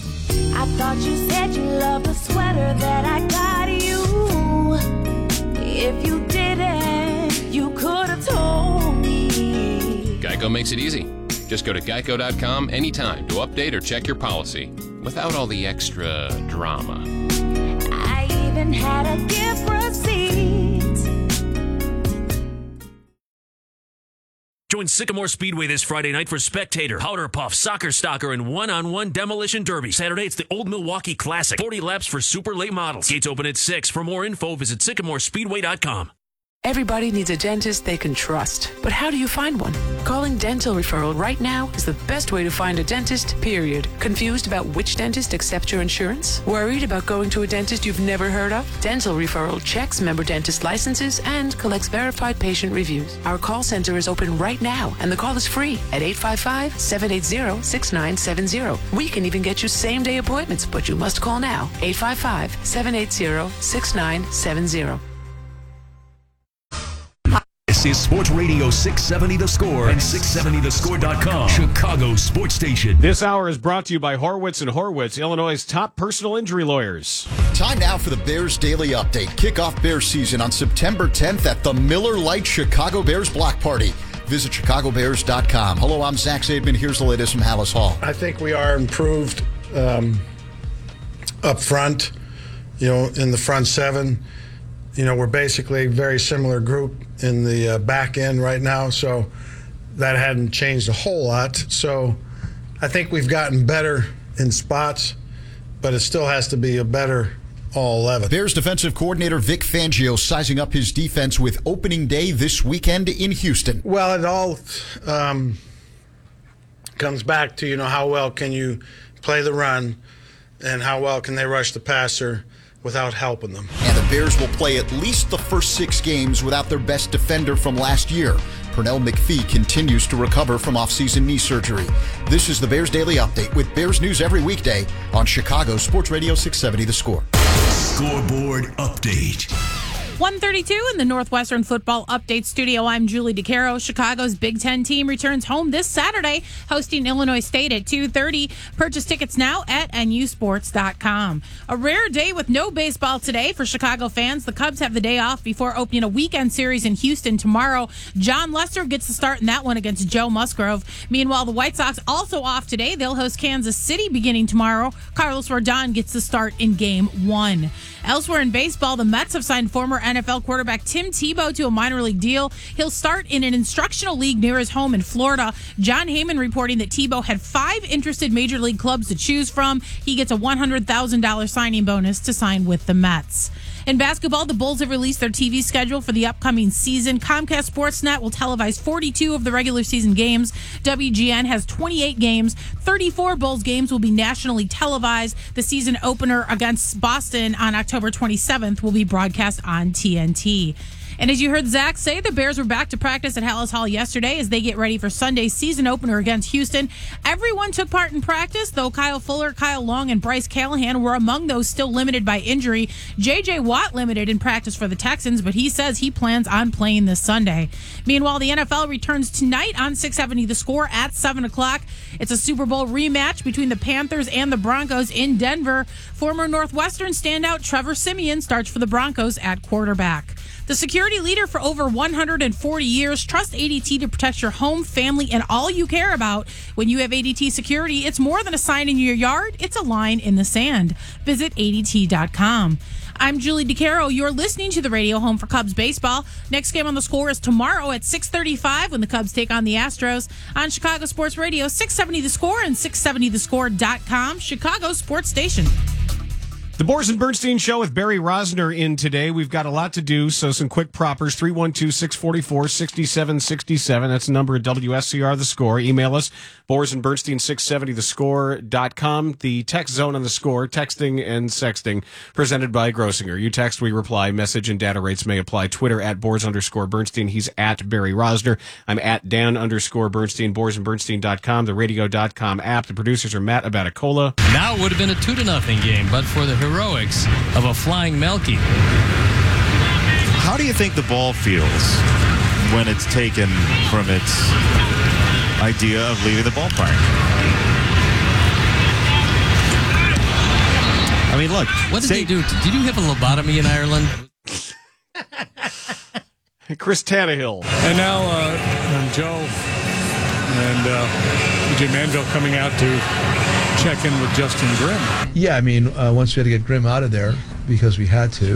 I thought you said you loved the sweater that I got you. If you didn't, you could have told me. Geico makes it easy. Just go to geico dot com anytime to update or check your policy without all the extra drama. I even had a gift receipt. Join Sycamore Speedway this Friday night for Spectator, Powder Puff, Soccer Stalker, and one-on-one Demolition Derby. Saturday, it's the Old Milwaukee Classic. forty laps for super late models. Gates open at six. For more info, visit sycamore speedway dot com. Everybody needs a dentist they can trust. But how do you find one? Calling Dental Referral right now is the best way to find a dentist, period. Confused about which dentist accepts your insurance? Worried about going to a dentist you've never heard of? Dental Referral checks member dentist licenses and collects verified patient reviews. Our call center is open right now, and the call is free at eight five five, seven eight zero, six nine seven zero. We can even get you same-day appointments, but you must call now. eight five five, seven eight zero, six nine seven zero. This is Sports Radio six seventy The Score and six seventy the score dot com, Chicago Sports Station. This hour is brought to you by Horwitz and Horwitz, Illinois' top personal injury lawyers. Time now for the Bears Daily Update. Kick off Bears season on September tenth at the Miller Lite Chicago Bears Block Party. Visit Chicago Bears dot com. Hello, I'm Zach Zaidman. Here's the latest from Hallis Hall. I think we are improved um, up front, you know, in the front seven. You know, we're basically a very similar group in the uh, back end right now, so that hadn't changed a whole lot. So I think we've gotten better in spots, but it still has to be a better all eleven. Bears defensive coordinator Vic Fangio sizing up his defense with opening day this weekend in Houston. Well, it all um, comes back to, you know, how well can you play the run and how well can they rush the passer without helping them. And the Bears will play at least the first six games without their best defender from last year. Pernell McPhee continues to recover from offseason knee surgery. This is the Bears Daily Update with Bears news every weekday on Chicago Sports Radio six seventy The Score. Scoreboard Update. one thirty-two in the Northwestern Football Update Studio. I'm Julie DeCaro. Chicago's Big Ten team returns home this Saturday, hosting Illinois State at two thirty. Purchase tickets now at N U sports dot com. A rare day with no baseball today for Chicago fans. The Cubs have the day off before opening a weekend series in Houston tomorrow. John Lester gets the start in that one against Joe Musgrove. Meanwhile, the White Sox also off today. They'll host Kansas City beginning tomorrow. Carlos Rodon gets the start in game one. Elsewhere in baseball, the Mets have signed former N F L quarterback Tim Tebow to a minor league deal. He'll start in an instructional league near his home in Florida. John Heyman reporting that Tebow had five interested major league clubs to choose from. He gets a one hundred thousand dollars signing bonus to sign with the Mets. In basketball, the Bulls have released their T V schedule for the upcoming season. Comcast Sportsnet will televise forty-two of the regular season games. W G N has twenty-eight games. thirty-four Bulls games will be nationally televised. The season opener against Boston on October twenty-seventh will be broadcast on T N T. And as you heard Zach say, the Bears were back to practice at Hallis Hall yesterday as they get ready for Sunday's season opener against Houston. Everyone took part in practice, though Kyle Fuller, Kyle Long, and Bryce Callahan were among those still limited by injury. J J. Watt limited in practice for the Texans, but he says he plans on playing this Sunday. Meanwhile, the N F L returns tonight on six seventy The Score at seven o'clock. It's a Super Bowl rematch between the Panthers and the Broncos in Denver. Former Northwestern standout Trevor Siemian starts for the Broncos at quarterback. The security leader for over one hundred forty years, trust A D T to protect your home, family, and all you care about. When you have A D T Security, it's more than a sign in your yard, it's a line in the sand. Visit A D T dot com. I'm Julie DeCaro. You're listening to the radio home for Cubs baseball. Next game on The Score is tomorrow at six thirty-five when the Cubs take on the Astros on Chicago Sports Radio, six seventy The Score and six seventy the score dot com, Chicago Sports Station. The Boris and Bernstein Show with Barry Rosner in today. We've got a lot to do, so some quick propers. three one two, six four four, six seven six seven. That's the number at W S C R The Score. Email us, Boris and Bernstein, six seventy the score dot com. The text zone on The Score, texting and sexting, presented by Grossinger. You text, we reply. Message and data rates may apply. Twitter at Boris underscore Bernstein. He's at Barry Rosner. I'm at Dan underscore Bernstein. Boris and Bernstein dot com, the radio dot com app. The producers are Matt Abaticola. Now it would have been a two to nothing game, but for the heroics of a flying Melky. How do you think the ball feels when it's taken from its idea of leaving the ballpark? I mean, look. What did say, they do? Did you have a lobotomy in Ireland? Chris Tannehill. And now uh, Joe and uh, E J Manville coming out to check in with Justin Grimm. Yeah, I mean, uh, once we had to get Grimm out of there because we had to.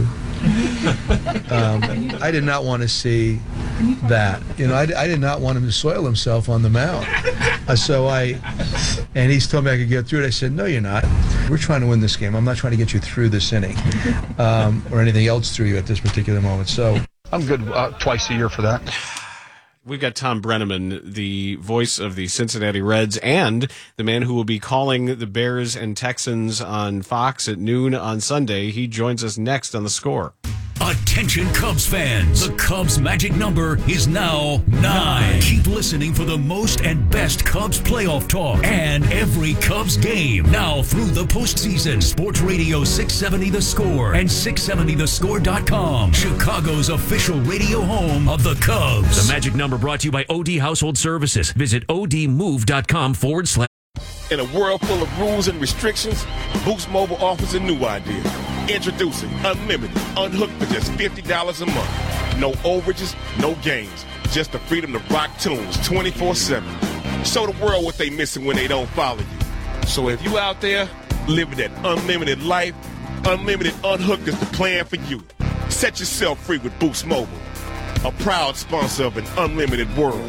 Um, I did not want to see that. You know, I, I did not want him to soil himself on the mound. Uh, so I, and he's told me I could get through it. I said, no, you're not. We're trying to win this game. I'm not trying to get you through this inning um, or anything else through you at this particular moment. So I'm good uh, twice a year for that. We've got Tom Brenneman, the voice of the Cincinnati Reds and the man who will be calling the Bears and Texans on Fox at noon on Sunday. He joins us next on The Score. Attention Cubs fans, the Cubs magic number is now nine. Keep listening for the most and best Cubs playoff talk and every Cubs game now through the postseason. Sports Radio six seventy The Score and six seventy the score dot com, Chicago's official radio home of the Cubs. The magic number brought to you by O D Household Services. Visit odmove.com forward slash. In a world full of rules and restrictions, Boost Mobile offers a new idea. Introducing unlimited, unhooked for just fifty dollars a month. No overages, no games. just the freedom to rock tunes twenty-four seven. Show the world what they missing when they don't follow you. So if you out there living that unlimited life, Unlimited Unhooked is the plan for you. Set yourself free with Boost Mobile, a proud sponsor of an unlimited world.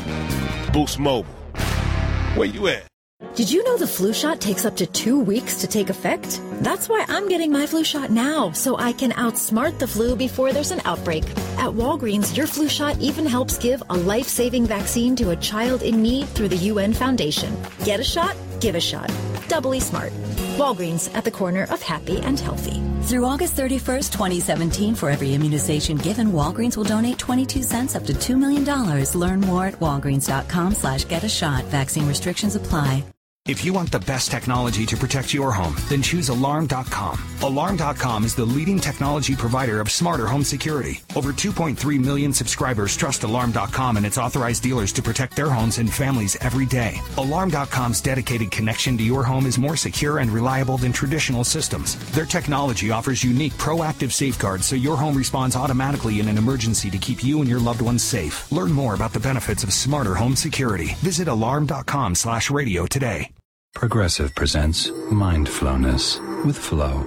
Boost Mobile. Where you at? Did you know the flu shot takes up to two weeks to take effect? That's why I'm getting my flu shot now, so I can outsmart the flu before there's an outbreak. At Walgreens, your flu shot even helps give a life-saving vaccine to a child in need through the U N Foundation. Get a shot, give a shot. Doubly smart. Walgreens, at the corner of happy and healthy. Through August thirty-first, twenty seventeen, for every immunization given, Walgreens will donate twenty-two cents up to two million dollars. Learn more at walgreens.com slash get a shot. Vaccine restrictions apply. If you want the best technology to protect your home, then choose alarm dot com. alarm dot com is the leading technology provider of smarter home security. Over two point three million subscribers trust alarm dot com and its authorized dealers to protect their homes and families every day. alarm dot com's dedicated connection to your home is more secure and reliable than traditional systems. Their technology offers unique proactive safeguards so your home responds automatically in an emergency to keep you and your loved ones safe. Learn more about the benefits of smarter home security. Visit alarm dot com slash radio today. Progressive presents Mindfulness with Flo.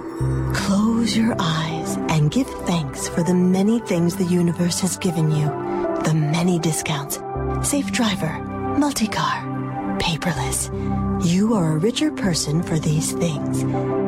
Close your eyes and give thanks for the many things the universe has given you. The many discounts. Safe driver, multi-car, paperless. You are a richer person for these things.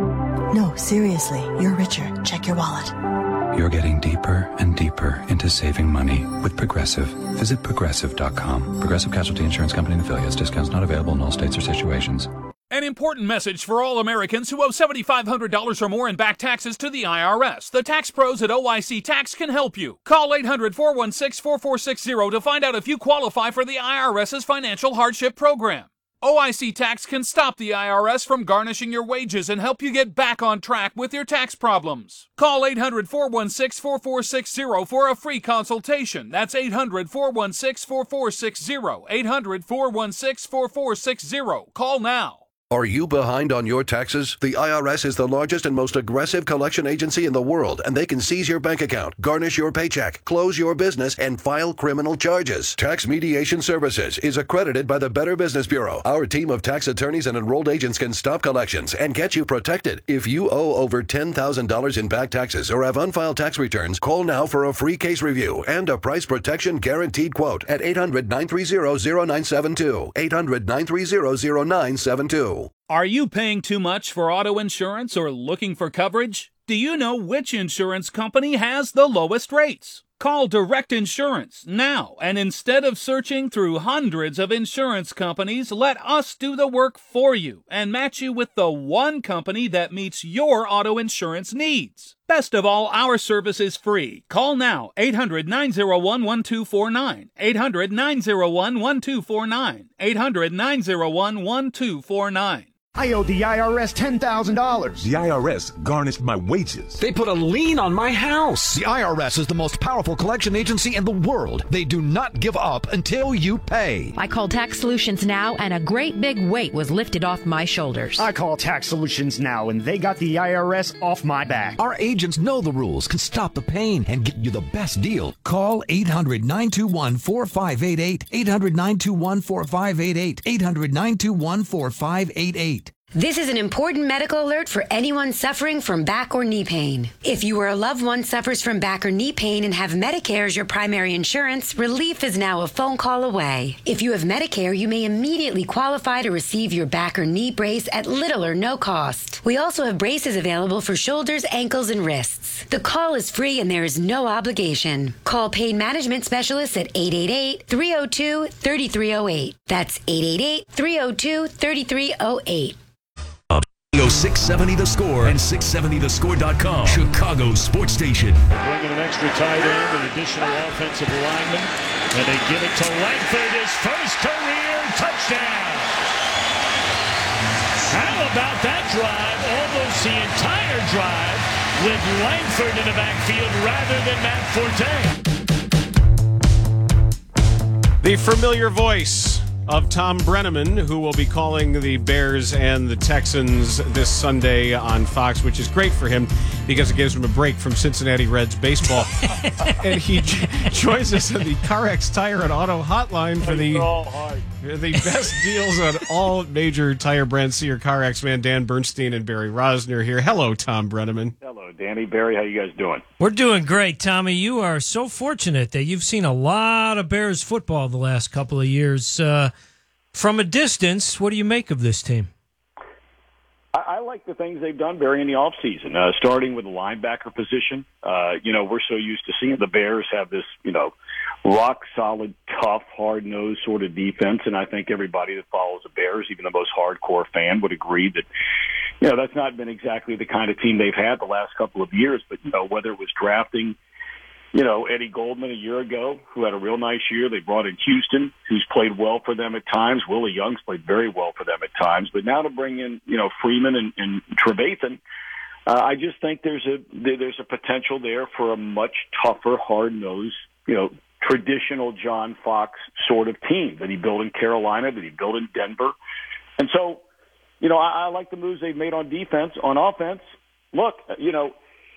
No, seriously, you're richer. Check your wallet. You're getting deeper and deeper into saving money with Progressive. Visit progressive dot com. Progressive Casualty Insurance Company and affiliates. Discounts not available in all states or situations. An important message for all Americans who owe seven thousand five hundred dollars or more in back taxes to the I R S. The tax pros at O I C Tax can help you. Call eight hundred, four one six, four four six zero to find out if you qualify for the IRS's financial hardship program. O I C Tax can stop the I R S from garnishing your wages and help you get back on track with your tax problems. Call eight hundred, four one six, four four six zero for a free consultation. That's eight hundred, four one six, four four six zero. eight hundred, four one six, four four six zero. Call now. Are you behind on your taxes? The I R S is the largest and most aggressive collection agency in the world, and they can seize your bank account, garnish your paycheck, close your business, and file criminal charges. Tax Mediation Services is accredited by the Better Business Bureau. Our team of tax attorneys and enrolled agents can stop collections and get you protected. If you owe over ten thousand dollars in back taxes or have unfiled tax returns, call now for a free case review and a price protection guaranteed quote at eight hundred, nine three zero, zero nine seven two. eight hundred, nine three zero, zero nine seven two. Are you paying too much for auto insurance or looking for coverage? Do you know which insurance company has the lowest rates? Call Direct Insurance now, and instead of searching through hundreds of insurance companies, let us do the work for you and match you with the one company that meets your auto insurance needs. Best of all, our service is free. Call now, eight hundred, nine oh one, one two four nine, eight hundred, nine oh one, one two four nine, eight hundred, nine oh one, one two four nine. I owe the I R S ten thousand dollars. The I R S garnished my wages. They put a lien on my house. The I R S is the most powerful collection agency in the world. They do not give up until you pay. I called Tax Solutions Now, and a great big weight was lifted off my shoulders. I called Tax Solutions Now, and they got the I R S off my back. Our agents know the rules, can stop the pain, and get you the best deal. Call eight hundred, nine two one, four five eight eight. eight hundred, nine two one, four five eight eight. eight hundred, nine two one, four five eight eight. This is an important medical alert for anyone suffering from back or knee pain. If you or a loved one suffers from back or knee pain and have Medicare as your primary insurance, relief is now a phone call away. If you have Medicare, you may immediately qualify to receive your back or knee brace at little or no cost. We also have braces available for shoulders, ankles, and wrists. The call is free and there is no obligation. Call Pain Management Specialists at eight eight eight, three oh two, three three oh eight. That's eight eight eight, three oh two, three three oh eight. six seventy The Score and six seventy the score dot com, Chicago Sports Station. Bringing an extra tight end, an additional offensive lineman, and they give it to Langford, his first career touchdown. How about that drive? Almost the entire drive with Langford in the backfield rather than Matt Forte. The familiar voice of Tom Brenneman, who will be calling the Bears and the Texans this Sunday on Fox, which is great for him because it gives him a break from Cincinnati Reds baseball. And he j- joins us on the CarX Tire and Auto Hotline for the, the best deals on all major tire brands. See your CarX man, Dan Bernstein and Barry Rosner here. Hello, Tom Brenneman. Hello, Danny. Barry, how you guys doing? We're doing great, Tommy. You are so fortunate that you've seen a lot of Bears football the last couple of years. Uh, from a distance, what do you make of this team? I, I like the things they've done, Barry, in the offseason, uh, starting with the linebacker position. Uh, you know, we're so used to seeing the Bears have this, you know, rock-solid, tough, hard-nosed sort of defense, and I think everybody that follows the Bears, even the most hardcore fan, would agree that, you know, that's not been exactly the kind of team they've had the last couple of years. But, you know, whether it was drafting, you know, Eddie Goldman a year ago, who had a real nice year. They brought in Houston, who's played well for them at times. Willie Young's played very well for them at times. But now to bring in, you know, Freeman and, and Trevathan, uh, I just think there's a there's a potential there for a much tougher, hard-nosed, you know, traditional John Fox sort of team that he built in Carolina, that he built in Denver. And so, you know, I, I like the moves they've made on defense. On offense, look, you know,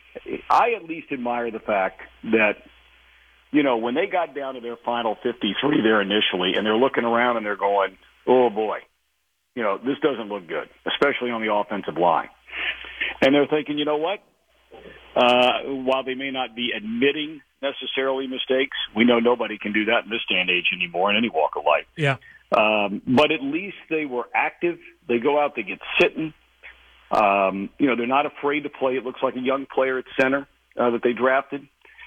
I at least admire the fact that, you know, when they got down to their final fifty-three there initially, and they're looking around and they're going, oh, boy, you know, this doesn't look good, especially on the offensive line. And they're thinking, you know what? Uh, while they may not be admitting necessarily mistakes, we know nobody can do that in this day and age anymore in any walk of life. Yeah. Um, but at least they were active. They go out, they get sitting. Um, you know, they're not afraid to play. It looks like a young player at center uh, that they drafted.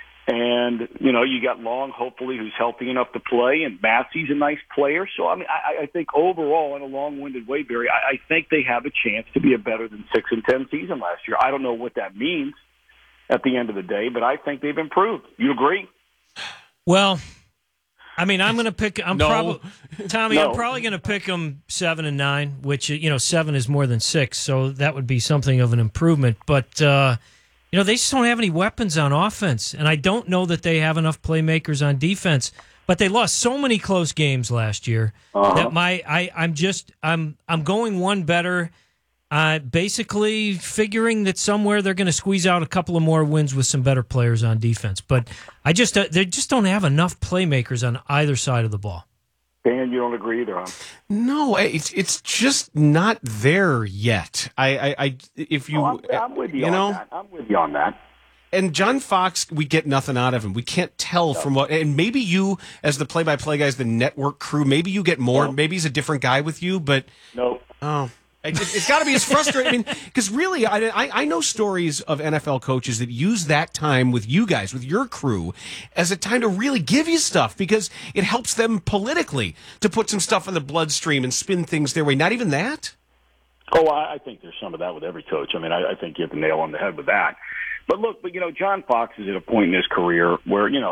And, you know, you got Long, hopefully, who's healthy enough to play, and Massey's a nice player. So, I mean, I, I think overall, in a long-winded way, Barry, I, I think they have a chance to be a better than six and ten season last year. I don't know what that means at the end of the day, but I think they've improved. You agree? Well, I mean, I'm going to pick. I'm No. probably Tommy. No. I'm probably going to pick them seven and nine, which you know, seven is more than six, so that would be something of an improvement. But uh, you know, they just don't have any weapons on offense, and I don't know that they have enough playmakers on defense. But they lost so many close games last year Uh-huh. that my I I'm just I'm I'm going one better. Uh, basically figuring that somewhere they're going to squeeze out a couple of more wins with some better players on defense. But I just uh, they just don't have enough playmakers on either side of the ball. Dan, you don't agree either, huh? No, it's it's just not there yet. I, I, I if you, Oh, I'm, I'm with you, you on know, that. I'm with you on that. And John Fox, we get nothing out of him. We can't tell from what. And maybe you, as the play-by-play guys, the network crew, maybe you get more. No. Maybe he's a different guy with you, but No. oh. It, it's got to be as frustrating. I mean, because really, I, I I know stories of N F L coaches that use that time with you guys, with your crew, as a time to really give you stuff because it helps them politically to put some stuff in the bloodstream and spin things their way. Not even that. Oh, I I think there's some of that with every coach. I mean, I, I think you hit the nail on the head with that. But look, but you know, John Fox is at a point in his career where, you know,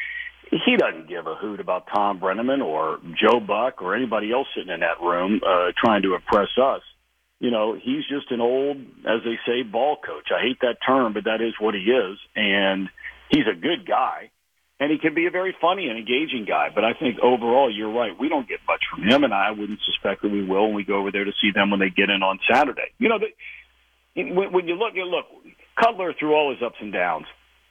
he doesn't give a hoot about Tom Brenneman or Joe Buck or anybody else sitting in that room uh, trying to impress us. You know, he's just an old, as they say, ball coach. I hate that term, but that is what he is. And he's a good guy. And he can be a very funny and engaging guy. But I think overall, you're right. We don't get much from him, and I wouldn't suspect that we will when we go over there to see them when they get in on Saturday. You know, the, when, when you look, you look, Cutler through all his ups and downs.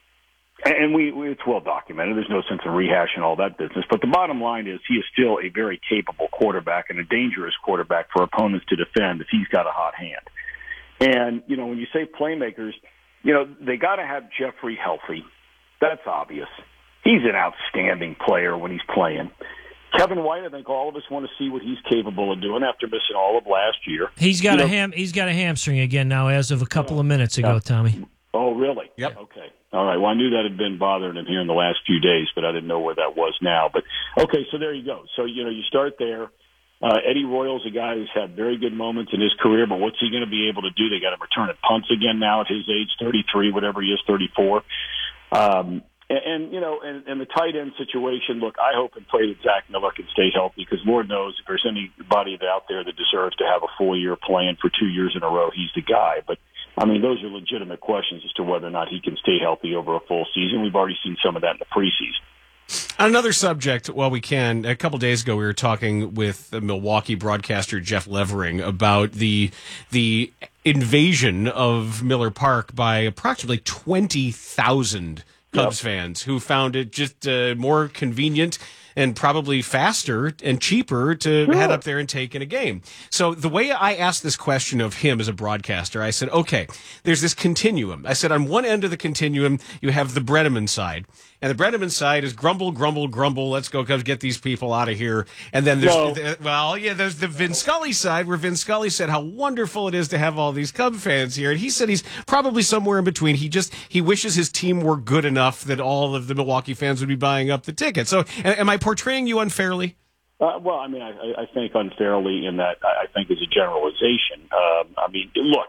And we, we, it's well documented. There's no sense in rehashing all that business. But the bottom line is he is still a very capable quarterback and a dangerous quarterback for opponents to defend if he's got a hot hand. And, you know, when you say playmakers, you know, they got to have Jeffrey healthy. That's obvious. He's an outstanding player when he's playing. Kevin White, I think all of us want to see what he's capable of doing after missing all of last year. He's got You a know, ham. He's got a hamstring again now, as of a couple of minutes ago, Tommy. Oh, really? Yep. Okay. All right. Well, I knew that had been bothering him here in the last few days, but I didn't know where that was now. But, okay, so there you go. So, you know, you start there. Uh, Eddie Royal's a guy who's had very good moments in his career, but what's he going to be able to do? They got him returning punts again now at his age, thirty-three, whatever he is, thirty-four. Um, and, and, you know, and, and the tight end situation, look, I hope and pray that Zach Miller can stay healthy because Lord knows if there's anybody out there that deserves to have a full year playing for two years in a row, he's the guy. But, I mean, those are legitimate questions as to whether or not he can stay healthy over a full season. We've already seen some of that in the preseason. On another subject, well, we can. A couple days ago, we were talking with the Milwaukee broadcaster Jeff Levering about the the invasion of Miller Park by approximately twenty thousand Cubs yep. fans who found it just uh, more convenient and probably faster and cheaper to yeah. head up there and take in a game. So the way I asked this question of him as a broadcaster, I said, okay, there's this continuum. I said, on one end of the continuum, you have the Brenneman side. And the Brenneman side is grumble, grumble, grumble. Let's go get these people out of here. And then there's, no. the, well, yeah, there's the Vin Scully side where Vin Scully said how wonderful it is to have all these Cub fans here. And he said he's probably somewhere in between. He just, he wishes his team were good enough that all of the Milwaukee fans would be buying up the ticket. So am I portraying you unfairly? Uh, well, I mean, I, I think unfairly in that I think is a generalization. Um, I mean, look,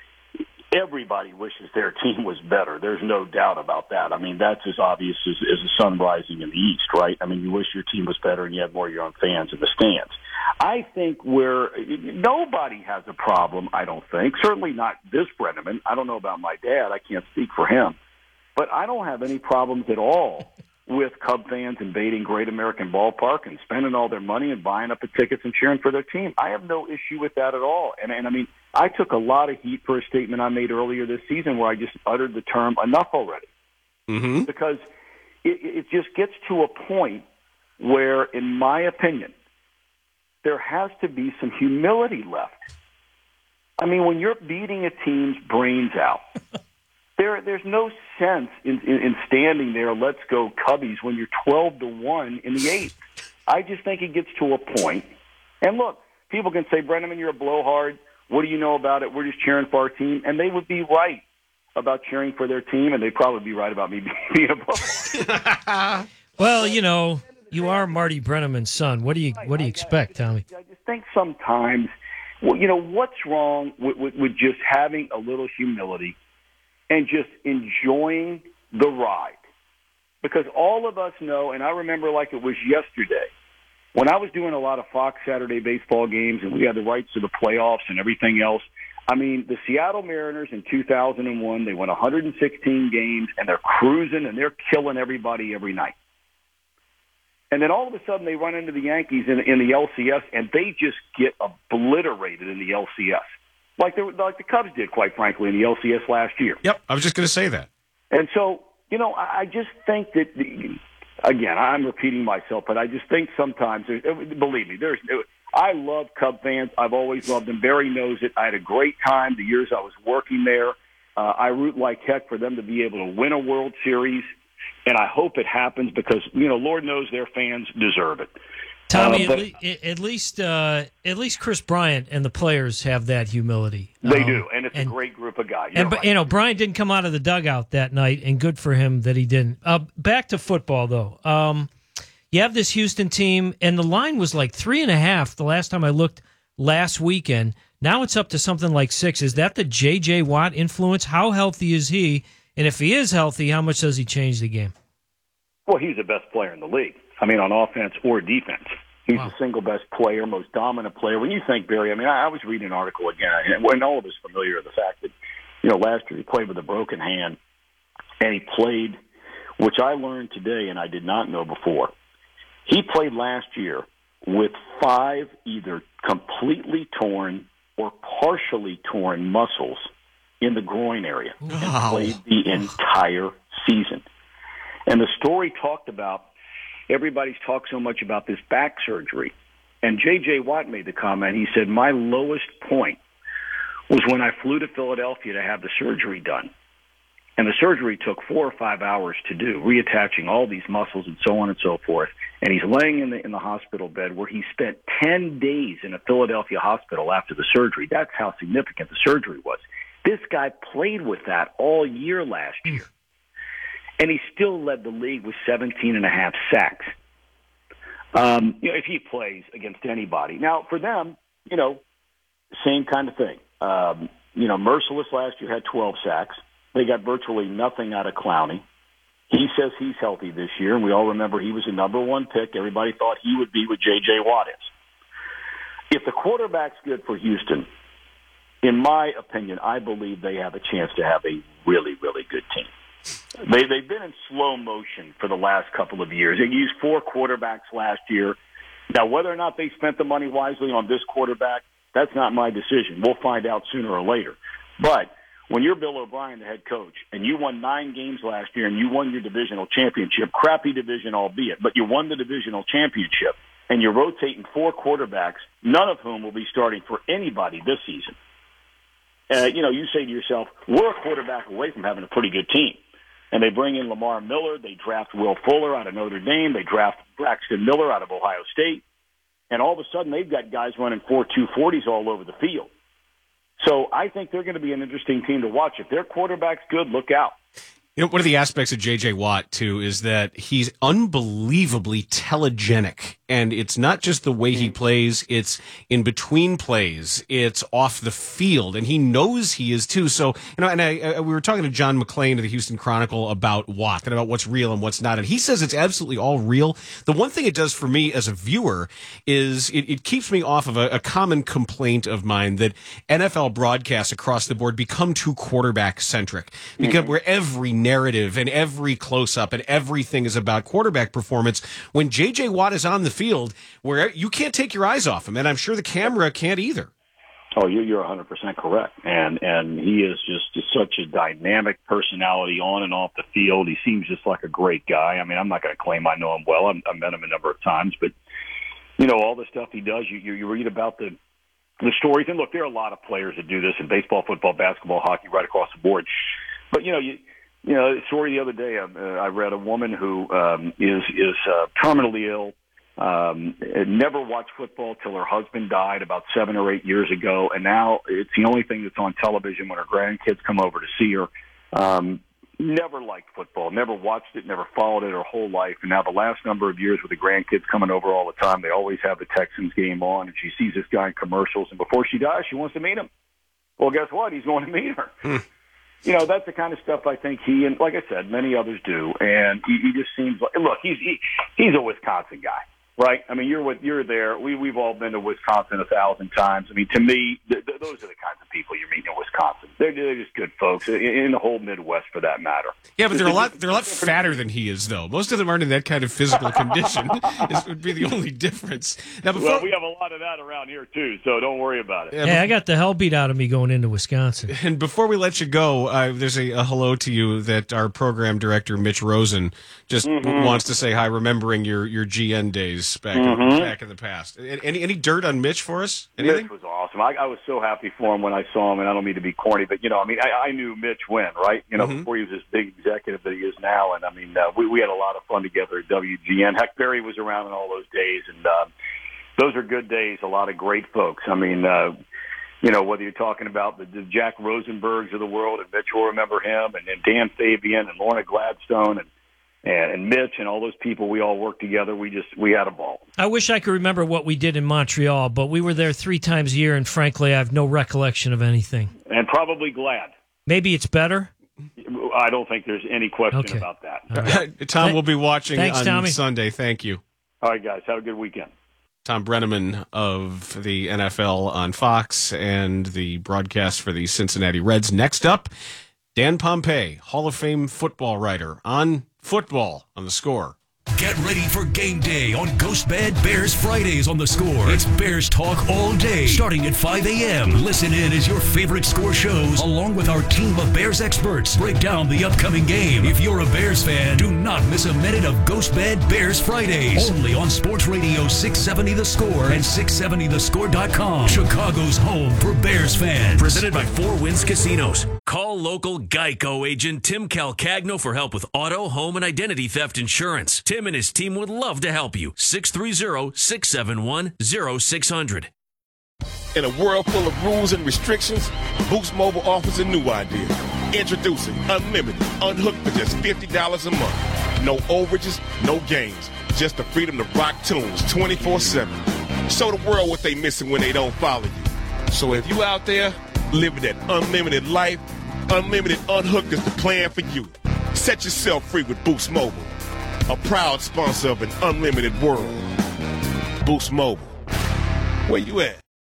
everybody wishes their team was better. There's no doubt about that. I mean, that's as obvious as, as the sun rising in the east, right? I mean, you wish your team was better and you had more of your own fans in the stands. I think where nobody has a problem, I don't think, certainly not this Brenneman. I don't know about my dad. I can't speak for him. But I don't have any problems at all with Cub fans invading Great American Ballpark and spending all their money and buying up the tickets and cheering for their team. I have no issue with that at all. And, and I mean, I took a lot of heat for a statement I made earlier this season where I just uttered the term enough already. Mm-hmm. Because it, it just gets to a point where, in my opinion, there has to be some humility left. I mean, when you're beating a team's brains out, There, there's no sense in, in, in standing there, let's go Cubbies, when you're twelve to one in the eighth. I just think it gets to a point. And look, people can say, Brenneman, you're a blowhard. What do you know about it? We're just cheering for our team. And they would be right about cheering for their team, and they'd probably be right about me being a blowhard. Well, you know, you are Marty Brenneman's son. What do you what do you expect, Tommy? I just think sometimes, well, you know, what's wrong with, with, with just having a little humility and just enjoying the ride? Because all of us know, and I remember like it was yesterday, when I was doing a lot of Fox Saturday baseball games and we had the rights to the playoffs and everything else, I mean, the Seattle Mariners in two thousand one, they won one hundred sixteen games, and they're cruising and they're killing everybody every night. And then all of a sudden they run into the Yankees in, in the L C S, and they just get obliterated in the L C S. Like the, like the Cubs did, quite frankly, in the L C S last year. Yep, I was just going to say that. And so, you know, I, I just think that, the, again, I'm repeating myself, but I just think sometimes, believe me, there's. I love Cub fans. I've always loved them. Barry knows it. I had a great time the years I was working there. Uh, I root like heck for them to be able to win a World Series, and I hope it happens because, you know, Lord knows their fans deserve it. Tommy, uh, but, at, le- at least uh, at least Chris Bryant and the players have that humility. They um, do, and it's and, a great group of guys. You're and right. you know, Bryant didn't come out of the dugout that night, and good for him that he didn't. Uh, back to football, though. Um, you have this Houston team, and the line was like three and a half the last time I looked last weekend. Now it's up to something like six. Is that the J J. Watt influence? How healthy is he? And if he is healthy, how much does he change the game? Well, he's the best player in the league. I mean, on offense or defense. He's wow. the single best player, most dominant player. When you think, Barry, I mean, I, I was reading an article again, and all of us familiar with the fact that, you know, last year he played with a broken hand, and he played, which I learned today and I did not know before. He played last year with five either completely torn or partially torn muscles in the groin area wow. and played the entire season. And the story talked about everybody's talked so much about this back surgery. And J J. Watt made the comment. He said, my lowest point was when I flew to Philadelphia to have the surgery done. And the surgery took four or five hours to do, reattaching all these muscles and so on and so forth. And he's laying in the in the hospital bed where he spent ten days in a Philadelphia hospital after the surgery. That's how significant the surgery was. This guy played with that all year last year. And he still led the league with seventeen and a half sacks. Um, you know, if he plays against anybody. Now, for them, you know, same kind of thing. Um, you know, Merciless last year had twelve sacks. They got virtually nothing out of Clowney. He says he's healthy this year, and we all remember he was the number one pick. Everybody thought he would be what J J. Watt is. If the quarterback's good for Houston, in my opinion, I believe they have a chance to have a really, really good team. They, they've been in slow motion for the last couple of years. They used four quarterbacks last year. Now, whether or not they spent the money wisely on this quarterback, that's not my decision. We'll find out sooner or later. But when you're Bill O'Brien, the head coach, and you won nine games last year and you won your divisional championship, crappy division albeit, but you won the divisional championship, and you're rotating four quarterbacks, none of whom will be starting for anybody this season. Uh, you know, you say to yourself, we're a quarterback away from having a pretty good team. And they bring in Lamar Miller. They draft Will Fuller out of Notre Dame. They draft Braxton Miller out of Ohio State. And all of a sudden, they've got guys running four two forties all over the field. So I think they're going to be an interesting team to watch. If their quarterback's good, look out. You know, one of the aspects of J J. Watt, too, is that he's unbelievably telegenic. And it's not just the way he plays, it's in between plays, it's off the field, and he knows he is, too. So, you know, and I, I, we were talking to John McClain of the Houston Chronicle about Watt and about what's real and what's not, and he says it's absolutely all real. The one thing it does for me as a viewer is it, it keeps me off of a, a common complaint of mine that N F L broadcasts across the board become too quarterback-centric, because mm-hmm. where every narrative and every close-up and everything is about quarterback performance, when J J. Watt is on the field, where you can't take your eyes off him, and I'm sure the camera can't either. Oh, you're you're one hundred percent correct, and and he is just, just such a dynamic personality on and off the field. He seems just like a great guy. I mean, I'm not going to claim I know him well. I've, I've met him a number of times, but you know, all the stuff he does, you you, you read about the the stories, and look, there are a lot of players that do this in baseball, football, basketball, hockey, right across the board. But you know, you. You know, a story the other day, uh, I read a woman who um, is is uh, terminally ill, um, never watched football till her husband died about seven or eight years ago, and now it's the only thing that's on television when her grandkids come over to see her. Um, never liked football, never watched it, never followed it her whole life, and now the last number of years with the grandkids coming over all the time, they always have the Texans game on, and she sees this guy in commercials, and before she dies, she wants to meet him. Well, guess what? He's going to meet her. Hmm. You know, that's the kind of stuff I think he and, like I said, many others do. And he, he just seems like, look, he's he, he's a Wisconsin guy, right? I mean, you're with, you're there. We we've all been to Wisconsin a thousand times. I mean, to me, th- th- those are the kinds of people you're meeting in Wisconsin. They're, they're just good folks in, in the whole Midwest, for that matter. Yeah, but they're a lot they're a lot fatter than he is, though. Most of them aren't in that kind of physical condition. This would be the only difference. Now, before, well, we have a lot of that around here too, so don't worry about it. Yeah, hey, I got the hell beat out of me going into Wisconsin. And before we let you go, uh, there's a, a hello to you that our program director Mitch Rosen just mm-hmm. wants to say hi, remembering your, your G N days back mm-hmm. in, back in the past. Any any dirt on Mitch for us? Anything? Mitch was awesome. I, I was so happy for him when I saw him, and I don't mean to be corny, but you know, I mean, I, I knew Mitch when, right? You know, mm-hmm. before he was this big executive that he is now, and I mean, uh, we we had a lot of fun together at W G N. Heck, Barry was around in all those days, and uh, those are good days. A lot of great folks. I mean, uh, you know, whether you're talking about the, the Jack Rosenbergs of the world, and Mitch will remember him, and, and Dan Fabian, and Lorna Gladstone, and And, and Mitch and all those people, we all worked together. We just, we had a ball. I wish I could remember what we did in Montreal, but we were there three times a year, and frankly, I have no recollection of anything. And probably glad. Maybe it's better? I don't think there's any question okay. about that. Right. Tom will be watching Thanks, on Tommy. Sunday. Thank you. All right, guys. Have a good weekend. Tom Brenneman of the N F L on Fox and the broadcast for the Cincinnati Reds. Next up, Dan Pompei, Hall of Fame football writer, on football on The Score. Get ready for game day on Ghostbed Bears Fridays on The Score. It's Bears talk all day, starting at five a.m. Listen in as your favorite Score shows, along with our team of Bears experts, break down the upcoming game. If you're a Bears fan, do not miss a minute of Ghostbed Bears Fridays, only on Sports Radio six seventy The Score and six seventy the score dot com, Chicago's home for Bears fans. Presented by Four Winds Casinos. Call local Geico agent Tim Calcagno for help with auto, home, and identity theft insurance. Tim and his team would love to help you. six three zero, six seven one, zero six zero zero. In a world full of rules and restrictions, Boost Mobile offers a new idea. Introducing Unlimited, unhooked for just fifty dollars a month. No overages, no games, just the freedom to rock tunes twenty-four seven. Show the world what they missing when they don't follow you. So if you out there living that unlimited life, Unlimited Unhooked is the plan for you. Set yourself free with Boost Mobile, a proud sponsor of an unlimited world. Boost Mobile. Where you at?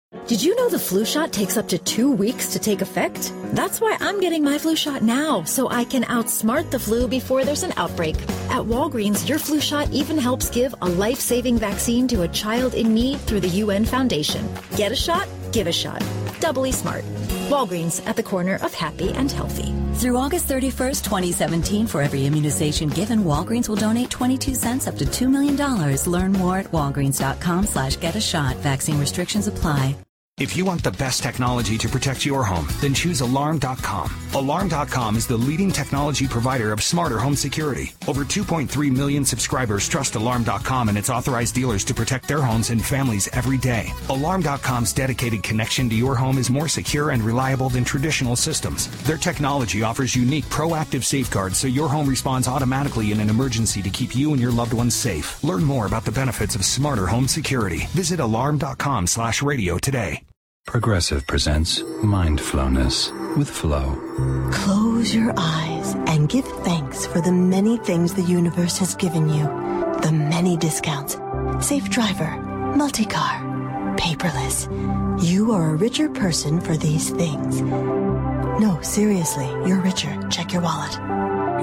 Did you know the flu shot takes up to two weeks to take effect? That's why I'm getting my flu shot now, so I can outsmart the flu before there's an outbreak. At Walgreens, your flu shot even helps give a life-saving vaccine to a child in need through the U N Foundation. Get a shot, give a shot. Doubly smart. Walgreens, at the corner of happy and healthy. Through August thirty-first, twenty seventeen, for every immunization given, Walgreens will donate twenty-two cents up to two million dollars. Learn more at walgreens.com slash get a shot. Vaccine restrictions apply. If you want the best technology to protect your home, then choose alarm dot com. alarm dot com is the leading technology provider of smarter home security. Over two point three million subscribers trust alarm dot com and its authorized dealers to protect their homes and families every day. alarm dot com's dedicated connection to your home is more secure and reliable than traditional systems. Their technology offers unique proactive safeguards so your home responds automatically in an emergency to keep you and your loved ones safe. Learn more about the benefits of smarter home security. Visit alarm dot com slash radio today. Progressive presents Mindfulness with Flo. Close your eyes and give thanks for the many things the universe has given you. The many discounts. Safe driver, multi-car, paperless. You are a richer person for these things. No, seriously, you're richer. Check your wallet.